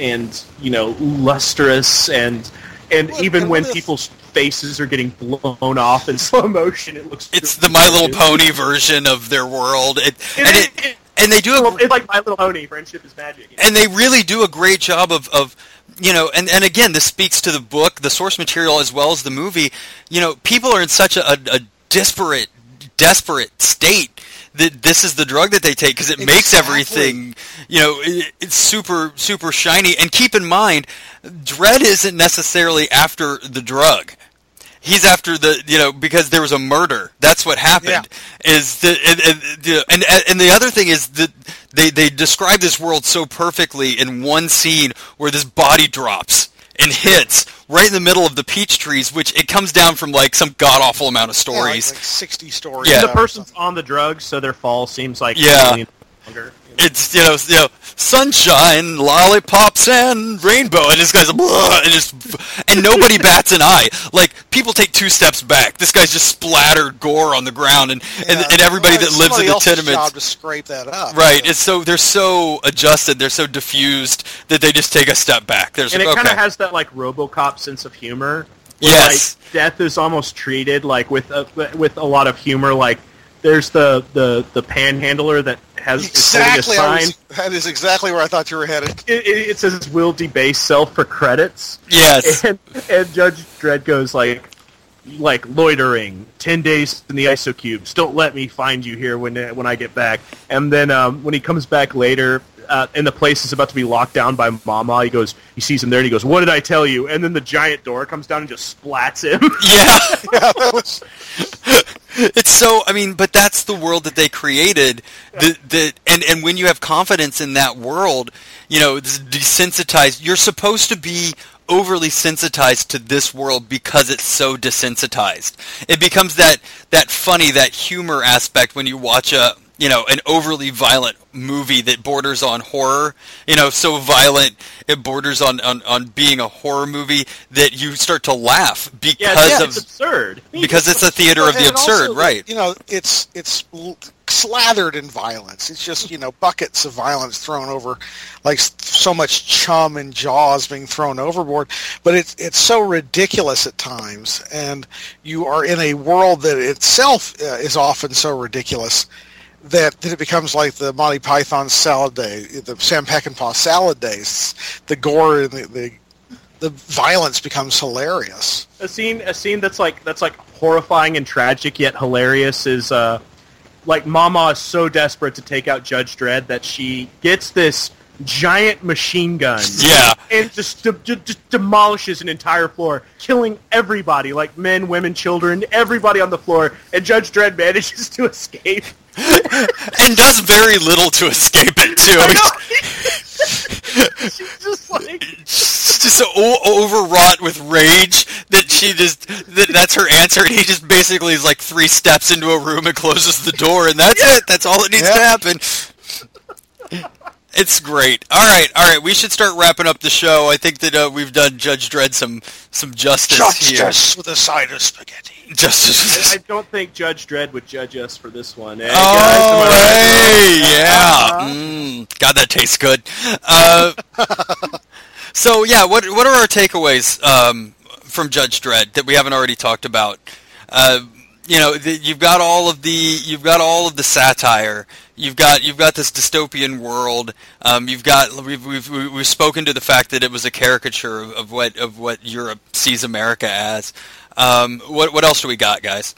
lustrous, and even when people's faces are getting blown off in slow motion, it looks... It's the My Little Pony version of their world. And they do it's like My Little Pony, Friendship is Magic. And they really do a great job of and again, this speaks to the book, the source material, as well as the movie. People are in such a desperate state that this is the drug that they take because it makes everything, it's super, super shiny. And keep in mind, Dredd isn't necessarily after the drug. He's after because there was a murder. That's what happened. Yeah. And the other thing is that they describe this world so perfectly in one scene where this body drops and hits right in the middle of the peach trees, which it comes down from like some god-awful amount of stories. Like 60 stories. Yeah. The person's on the drugs, so their fall seems like longer. it's sunshine, lollipops, and rainbow, and this guy's and nobody bats an eye. Like, people take 2 steps back. This guy's just splattered gore on the ground, and everybody that lives in the tenements. Job to scrape that up. Right. It's they're so adjusted, they're so diffused that they just take a step back. And it kind of has that like RoboCop sense of humor. Where, yes. Like, death is almost treated like with a lot of humor. Like, there's the panhandler that has exactly. is holding a sign. That is exactly where I thought you were headed. It says will debase self for credits. Yes. And Judge Dredd goes like loitering, 10 days in the isocubes. Don't let me find you here when I get back. And then when he comes back later, and the place is about to be locked down by Mama, he sees him there and he goes, "What did I tell you?" And then the giant door comes down and just splats him. Yeah. That was... It's so, I mean, but that's the world that they created. And when you have confidence in that world, it's desensitized. You're supposed to be overly sensitized to this world because it's so desensitized. It becomes that funny, that humor aspect when you watch an overly violent movie that borders on horror, so violent it borders on being a horror movie that you start to laugh because it's absurd. Because it's a theater of the absurd, also, right? It's slathered in violence. It's just, buckets of violence thrown over, like so much chum and Jaws being thrown overboard. But it's so ridiculous at times, and you are in a world that itself is often so ridiculous that it becomes like the Monty Python salad day, the Sam Peckinpah salad days. The gore and the violence becomes hilarious. A scene that's like horrifying and tragic yet hilarious is like Mama is so desperate to take out Judge Dredd that she gets this giant machine gun. Yeah. And just demolishes an entire floor, killing everybody, like men, women, children, everybody on the floor, and Judge Dredd manages to escape. And does very little to escape it, too. She's just like... She's just so overwrought with rage that that's her answer, and he just basically is like 3 steps into a room and closes the door, and that's it. That's all that needs to happen. It's great. All right. We should start wrapping up the show. I think that we've done Judge Dredd some justice here. Justice with a side of spaghetti. Justice. I don't think Judge Dredd would judge us for this one. Hey, yeah. God, that tastes good. So yeah, what are our takeaways from Judge Dredd that we haven't already talked about? You've got all of the satire. You've got this dystopian world. We've spoken to the fact that it was a caricature of what Europe sees America as. What else do we got, guys?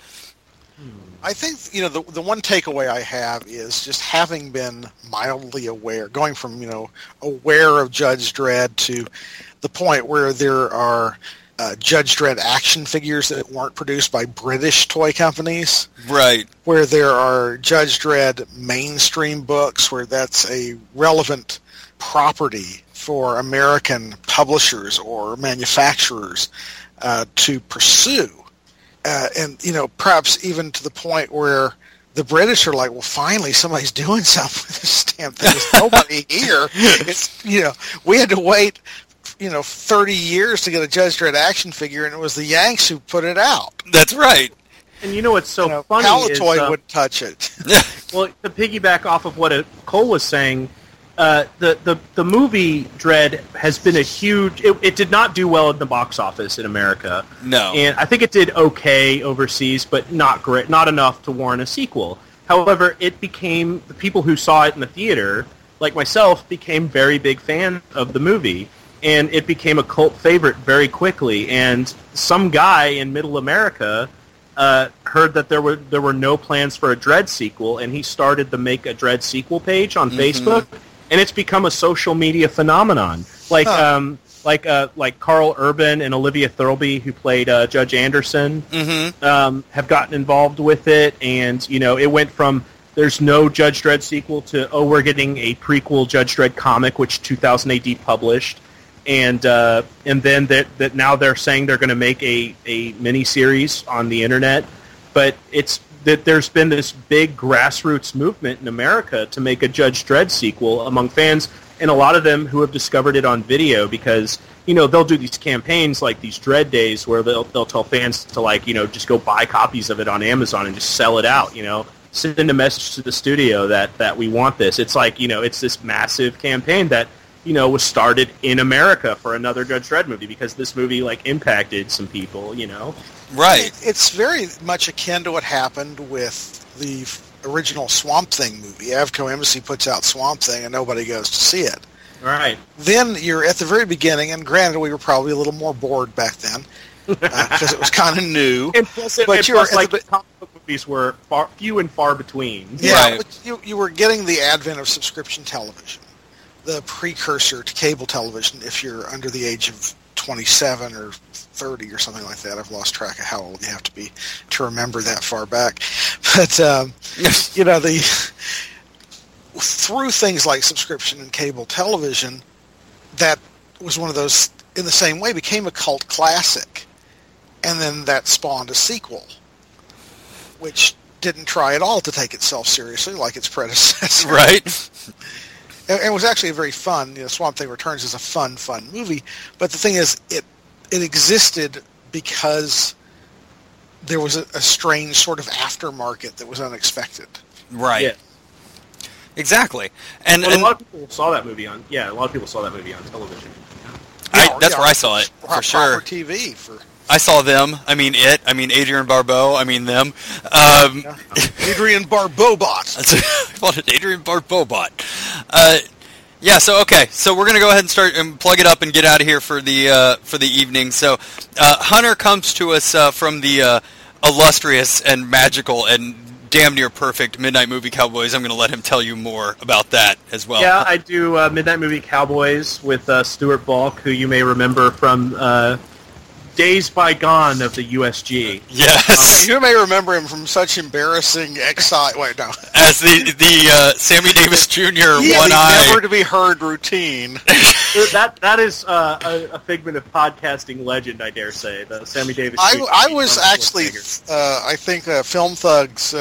I think the one takeaway I have is just having been mildly aware, going from aware of Judge Dredd to the point where there are Judge Dredd action figures that weren't produced by British toy companies. Right. Where there are Judge Dredd mainstream books where that's a relevant property for American publishers or manufacturers to pursue. And perhaps even to the point where the British are like, well, finally somebody's doing something with this damn thing. There's nobody here. It's, we had to wait 30 years to get a Judge Dredd action figure, and it was the Yanks who put it out. That's right. And what's so funny Palatoy wouldn't touch it. Well, to piggyback off of what Cole was saying, the movie Dredd has been a huge... It did not do well in the box office in America. No. And I think it did okay overseas, but not great, not enough to warrant a sequel. However, it became... The people who saw it in the theater, like myself, became very big fans of the movie. And it became a cult favorite very quickly. And some guy in Middle America heard that there were no plans for a Dredd sequel, and he started the Make a Dredd sequel page on Facebook, and it's become a social media phenomenon. Like Carl Urban and Olivia Thirlby, who played Judge Anderson, have gotten involved with it, and it went from there's no Judge Dredd sequel to we're getting a prequel Judge Dredd comic, which 2000 AD published. And then that now they're saying they're going to make a mini series on the internet, but it's that there's been this big grassroots movement in America to make a Judge Dredd sequel among fans, and a lot of them who have discovered it on video because, they'll do these campaigns like these Dredd Days where they'll tell fans to just go buy copies of it on Amazon and just sell it out, send a message to the studio that we want this. It's like, it's this massive campaign that, was started in America for another Judge Dredd movie because this movie, impacted some people, Right. It's very much akin to what happened with the original Swamp Thing movie. Avco Embassy puts out Swamp Thing and nobody goes to see it. Right. Then you're at the very beginning, and granted, we were probably a little more bored back then because it was kind of new. And plus, comic book movies were few and far between. Yeah, Right. but you were getting the advent of subscription television, the precursor to cable television if you're under the age of 27 or 30 or something like that. I've lost track of how old you have to be to remember that far back. But, through things like subscription and cable television, that was one of those, in the same way, became a cult classic. And then that spawned a sequel, which didn't try at all to take itself seriously like its predecessor. Right. And it was actually a very fun, Swamp Thing Returns is a fun movie. But the thing is, it existed because there was a strange sort of aftermarket that was unexpected. Right. Yeah. Exactly. And a lot of people saw that movie on television. that's where I saw it, for sure. Proper TV for... I saw them. I mean Adrian Barbeau. Them. Adrian Barbobot. I called it Adrian Barbobot. So we're going to go ahead and start and plug it up and get out of here for the evening. So Hunter comes to us from the illustrious and magical and damn near perfect Midnight Movie Cowboys. I'm going to let him tell you more about that as well. Yeah, I do Midnight Movie Cowboys with Stuart Balk, who you may remember from Days Bygone of the USG. Yes. You may remember him from such embarrassing exile. Wait, no. As the Sammy Davis Jr. Yeah, one-eye. never to be heard routine. That is a figment of podcasting legend, I dare say. The Sammy Davis. I was actually, I think, Film Thugs.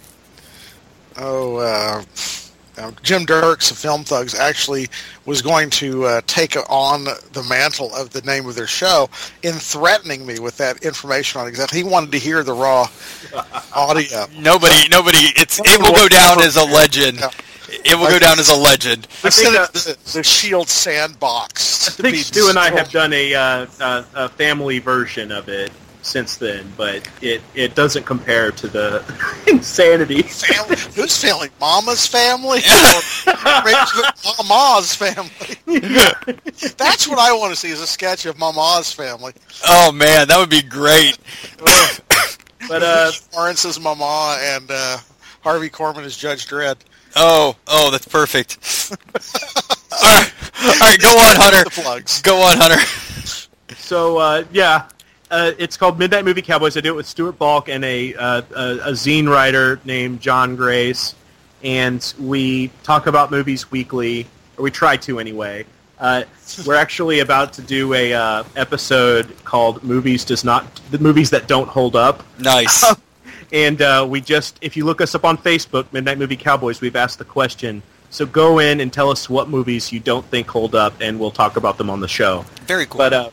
Jim Dirks of Film Thugs actually was going to take on the mantle of the name of their show in threatening me with that information on exactly. He wanted to hear the raw audio. Nobody. It will go down as a legend. It will go down as a legend. I think the Shield Sandbox. I think Stu and I have done a family version of it since then, but it doesn't compare to the insanity. Family? Whose family? Mama's family? Or Mama's family? That's what I want to see, is a sketch of Mama's family. Oh man, that would be great. But Lawrence is Mama and Harvey Korman is Judge Dredd. Oh, that's perfect. All right, go on, Hunter. Go on, Hunter. So it's called Midnight Movie Cowboys. I do it with Stuart Balk and a zine writer named John Grace, and we talk about movies weekly, or we try to anyway. We're actually about to do a episode called the movies that don't hold up. Nice. And if you look us up on Facebook, Midnight Movie Cowboys, we've asked the question. So go in and tell us what movies you don't think hold up, and we'll talk about them on the show. Very cool. But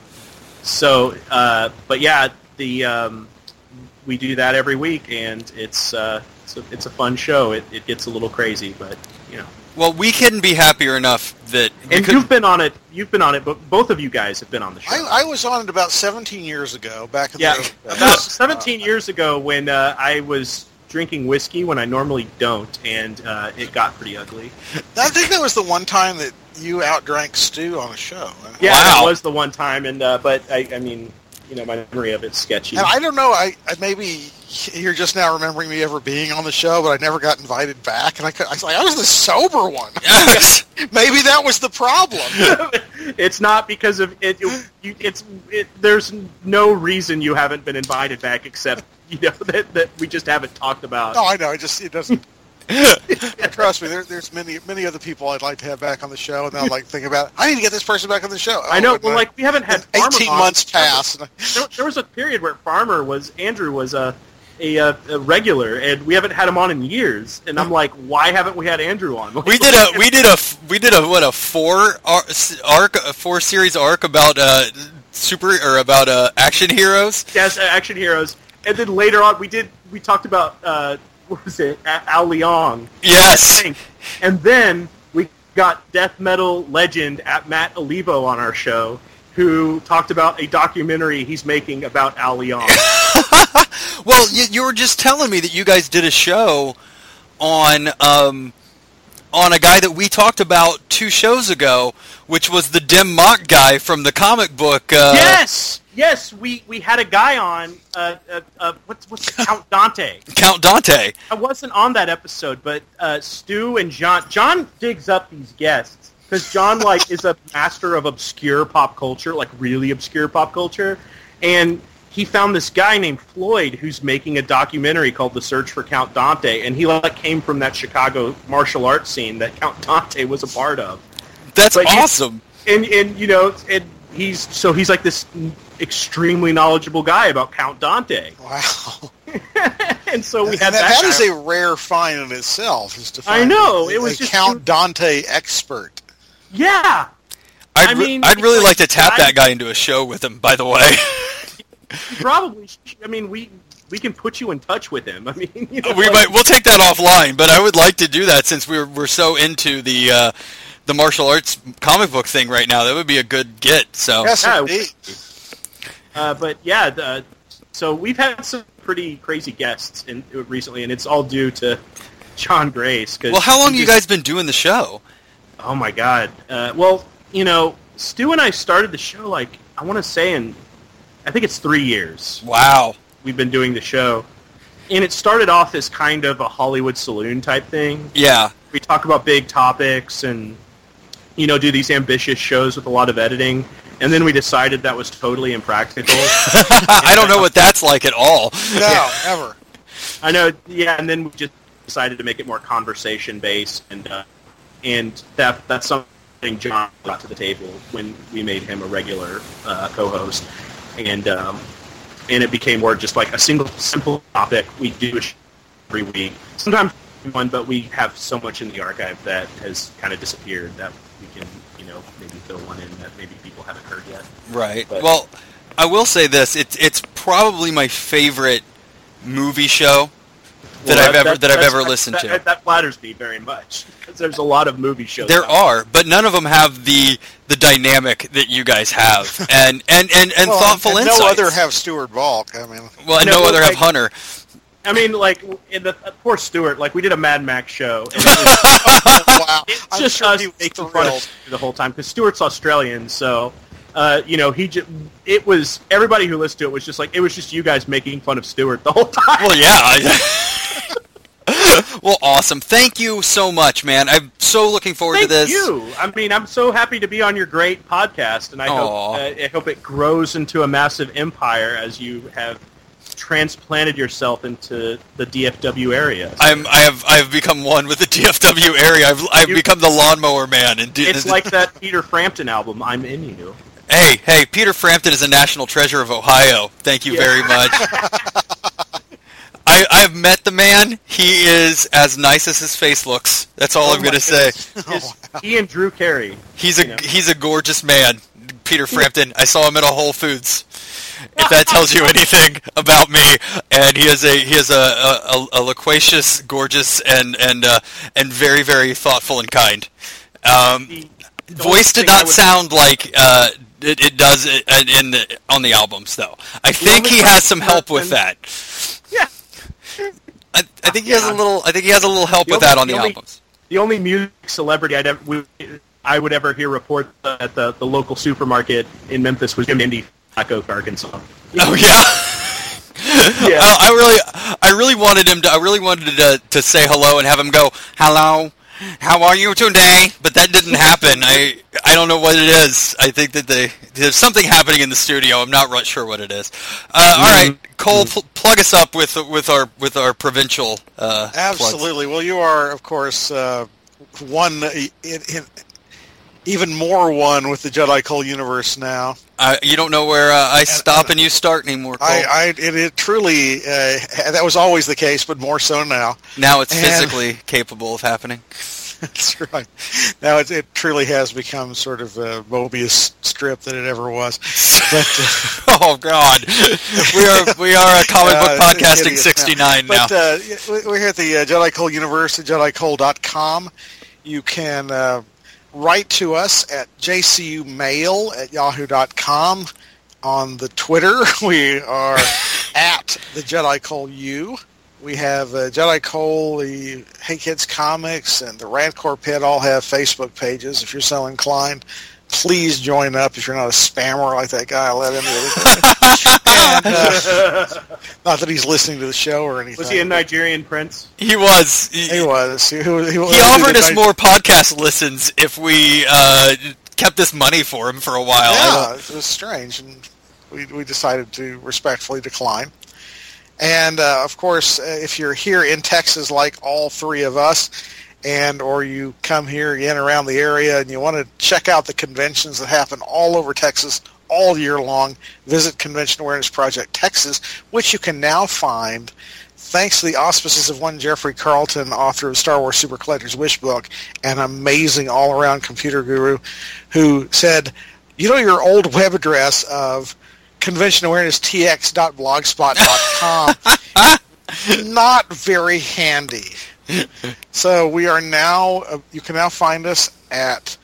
we do that every week, and it's a fun show. It gets a little crazy, but Well, we couldn't be happier enough that. You've been on it. But both of you guys have been on the show. I was on it about 17 years ago. About 17 years ago when I was drinking whiskey when I normally don't, and it got pretty ugly. I think that was the one time that you outdrank Stu on a show. Yeah, wow. That was the one time, and but I mean, my memory of it's sketchy. And I don't know. I maybe you're just now remembering me ever being on the show, but I never got invited back. And I was like, I was the sober one. Yes. Maybe that was the problem. It's not because of it. There's no reason you haven't been invited back except that we just haven't talked about. No, I know. It doesn't. Trust me, there's many other people I'd like to have back on the show, and then I'd like to think about, I need to get this person back on the show. I know. Well, we haven't had Farmer 18 months passed. There was a period where Andrew was a regular, and we haven't had him on in years. And I'm like, why haven't we had Andrew on? We did a 4 series arc about about action heroes. Yes, action heroes. And then later on, we talked about what was it, Al Leong. Yes. And then we got death metal legend Matt Olivo on our show, who talked about a documentary he's making about Al Leong. Well, you were just telling me that you guys did a show on a guy that we talked about 2 shows ago, which was the Dim Mak guy from the comic book. Yes, we had a guy on. What's Count Dante? Count Dante. I wasn't on that episode, but Stu and John digs up these guests because John is a master of obscure pop culture, like really obscure pop culture, and he found this guy named Floyd who's making a documentary called The Search for Count Dante, and he came from that Chicago martial arts scene that Count Dante was a part of. That's awesome. And he's like this extremely knowledgeable guy about Count Dante. Wow. And so we had that. That is a rare find in itself. Is to find I know. It was just Count Dante expert. Yeah. I'd really like to tap that guy into a show with him, by the way. Probably. I mean, we can put you in touch with him. I mean, we'll take that offline, but I would like to do that since we're so into the martial arts comic book thing right now. That would be a good get. So yes, indeed. But yeah, so we've had some pretty crazy guests recently, and it's all due to John Grace. Well, how long have you guys been doing the show? Oh my God. Stu and I started the show I want to say I think it's 3 years. Wow. We've been doing the show. And it started off as kind of a Hollywood Saloon type thing. Yeah. We talk about big topics and, do these ambitious shows with a lot of editing. And then we decided that was totally impractical. I don't know what that's like at all. No, never. I know, yeah, and then we just decided to make it more conversation-based. And that's something John brought to the table when we made him a regular co-host. And it became more just like a simple topic. We do every week. Sometimes one, but we have so much in the archive that has kind of disappeared that we can, maybe throw one in that maybe people haven't heard yet. Right. But, well, I will say this: it's probably my favorite movie show that I've ever listened to. That flatters me very much because there's a lot of movie shows. There are, but none of them have the dynamic that you guys have, and thoughtful insights. No other have Stuart Balk. I mean, no other have Hunter. I mean, in the poor Stuart, we did a Mad Max show. And wow. It's just us making fun of the whole time because Stuart's Australian, so. It was everybody who listened to it was just it was just you guys making fun of Stuart the whole time. Well, yeah. Well, awesome. Thank you so much, man. I'm so looking forward to this. Thank you. I mean, I'm so happy to be on your great podcast, and I hope it grows into a massive empire as you have transplanted yourself into the DFW area. I've become one with the DFW area. I've become the lawnmower man. It's like that Peter Frampton album, I'm In You. Hey, Peter Frampton is a national treasure of Ohio. Thank you very much. I've met the man. He is as nice as his face looks. That's all I'm going to say. He and Drew Carey. He's a gorgeous man, Peter Frampton. I saw him at a Whole Foods. If that tells you anything about me, and he is a loquacious, gorgeous, and very, very thoughtful and kind. Voice did not sound like it does on the albums, though. I think he has some help with that. Yeah, I think he has a little. I think he has a little help with that on the albums. The only music celebrity I would ever hear report at the local supermarket in Memphis was Jim Indy, Black Oak, Arkansas. Oh yeah. Yeah. I really wanted him to. I really wanted to say hello and have him go, "Hello, how are you today?" But that didn't happen. I don't know what it is. I think that there's something happening in the studio. I'm not sure what it is. All right, Cole, plug us up with our provincial. Absolutely. Plugs. Well, you are of course one even more one with the Jedi Cole universe now. You don't know where I stop and you start anymore, Cole. It truly, that was always the case, but more so now. Now it's physically capable of happening. That's right. Now it truly has become sort of a Mobius strip that it ever was. But, oh God, we are a comic book podcasting 69 now. But we're here at the Jedi Cole universe at JediCole.com. You can write to us at jcumail@yahoo.com. On the Twitter, we are at the Jedi Cole U. We have Jedi Cole, the Hey Kids Comics, and the Rancor Pit all have Facebook pages. If you're so inclined, please join up. If you're not a spammer like that guy I let in the other day. Not that he's listening to the show or anything. Was he a Nigerian prince? He was. He was. He offered us more podcast listens if we kept this money for him for a while. Yeah, it was strange, and we decided to respectfully decline. And, of course, if you're here in Texas like all three of us, or you come here in around the area and you want to check out the conventions that happen all over Texas all year long, visit Convention Awareness Project Texas, which you can now find thanks to the auspices of one Jeffrey Carlton, author of Star Wars Super Collector's Wish Book, an amazing all-around computer guru, who said, you know your old web address of conventionawareness.tx.blogspot.com. Not very handy. So we are now, you can now find us at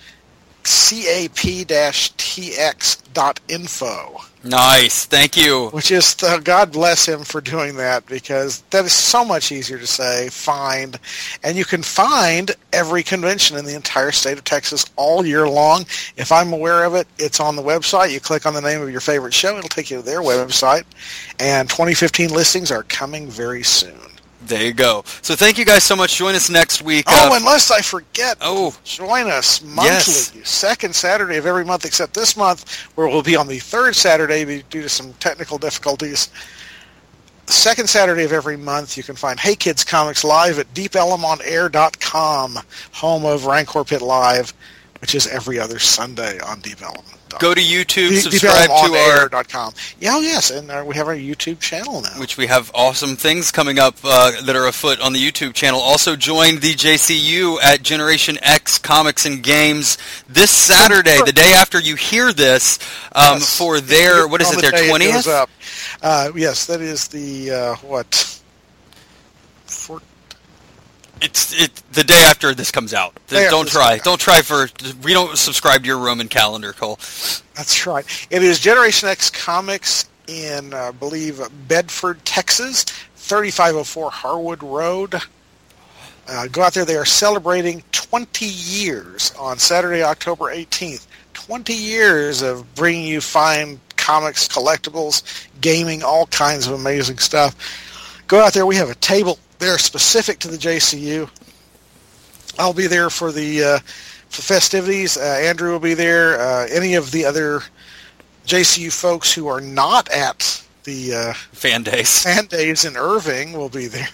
cap-tx.info. Nice, thank you. Which is, God bless him for doing that, because that is so much easier to say, find. And you can find every convention in the entire state of Texas all year long. If I'm aware of it, it's on the website. You click on the name of your favorite show, it'll take you to their website. And 2015 listings are coming very soon. There you go. So thank you guys so much. Join us next week. Unless I forget, join us monthly, second Saturday of every month, except this month, where we'll be on the third Saturday due to some technical difficulties. Second Saturday of every month, you can find Hey Kids Comics live at DeepElementonair.com, home of Rancor Pit Live, which is every other Sunday on Deep Element. Go to YouTube, subscribe to our... Yeah, yes, and we have our YouTube channel now. Which we have awesome things coming up that are afoot on the YouTube channel. Also join the JCU at Generation X Comics and Games this Saturday, the day after you hear this, for their, what is it, their 20th? Yes, that is the, It's the day after this comes out. Don't try. We don't subscribe to your Roman calendar, Cole. That's right. It is Generation X Comics in, I believe, Bedford, Texas, 3504 Harwood Road. Go out there. They are celebrating 20 years on Saturday, October 18th. 20 years of bringing you fine comics, collectibles, gaming, all kinds of amazing stuff. Go out there. We have a table there specific to the JCU. I'll be there for the festivities. Andrew will be there. Any of the other JCU folks who are not at the fan days in Irving will be there.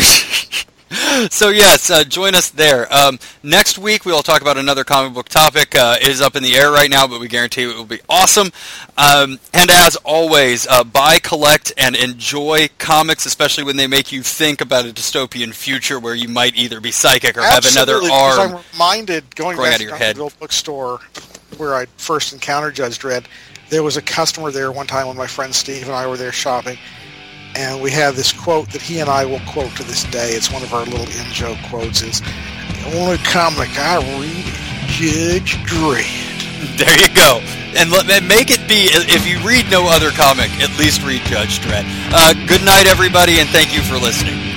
So yes, join us there. Next week we will talk about another comic book topic. It is up in the air right now, but we guarantee it will be awesome. And as always, buy, collect, and enjoy comics, especially when they make you think about a dystopian future where you might either be psychic or have another arm. I'm reminded, going back out of your head. To the bookstore where I first encountered Judge Dredd, there was a customer there one time when my friend Steve and I were there shopping. And we have this quote that he and I will quote to this day. It's one of our little in-joke quotes. Is the only comic I read is Judge Dredd. There you go. And make it be, if you read no other comic, at least read Judge Dredd. Good night, everybody, and thank you for listening.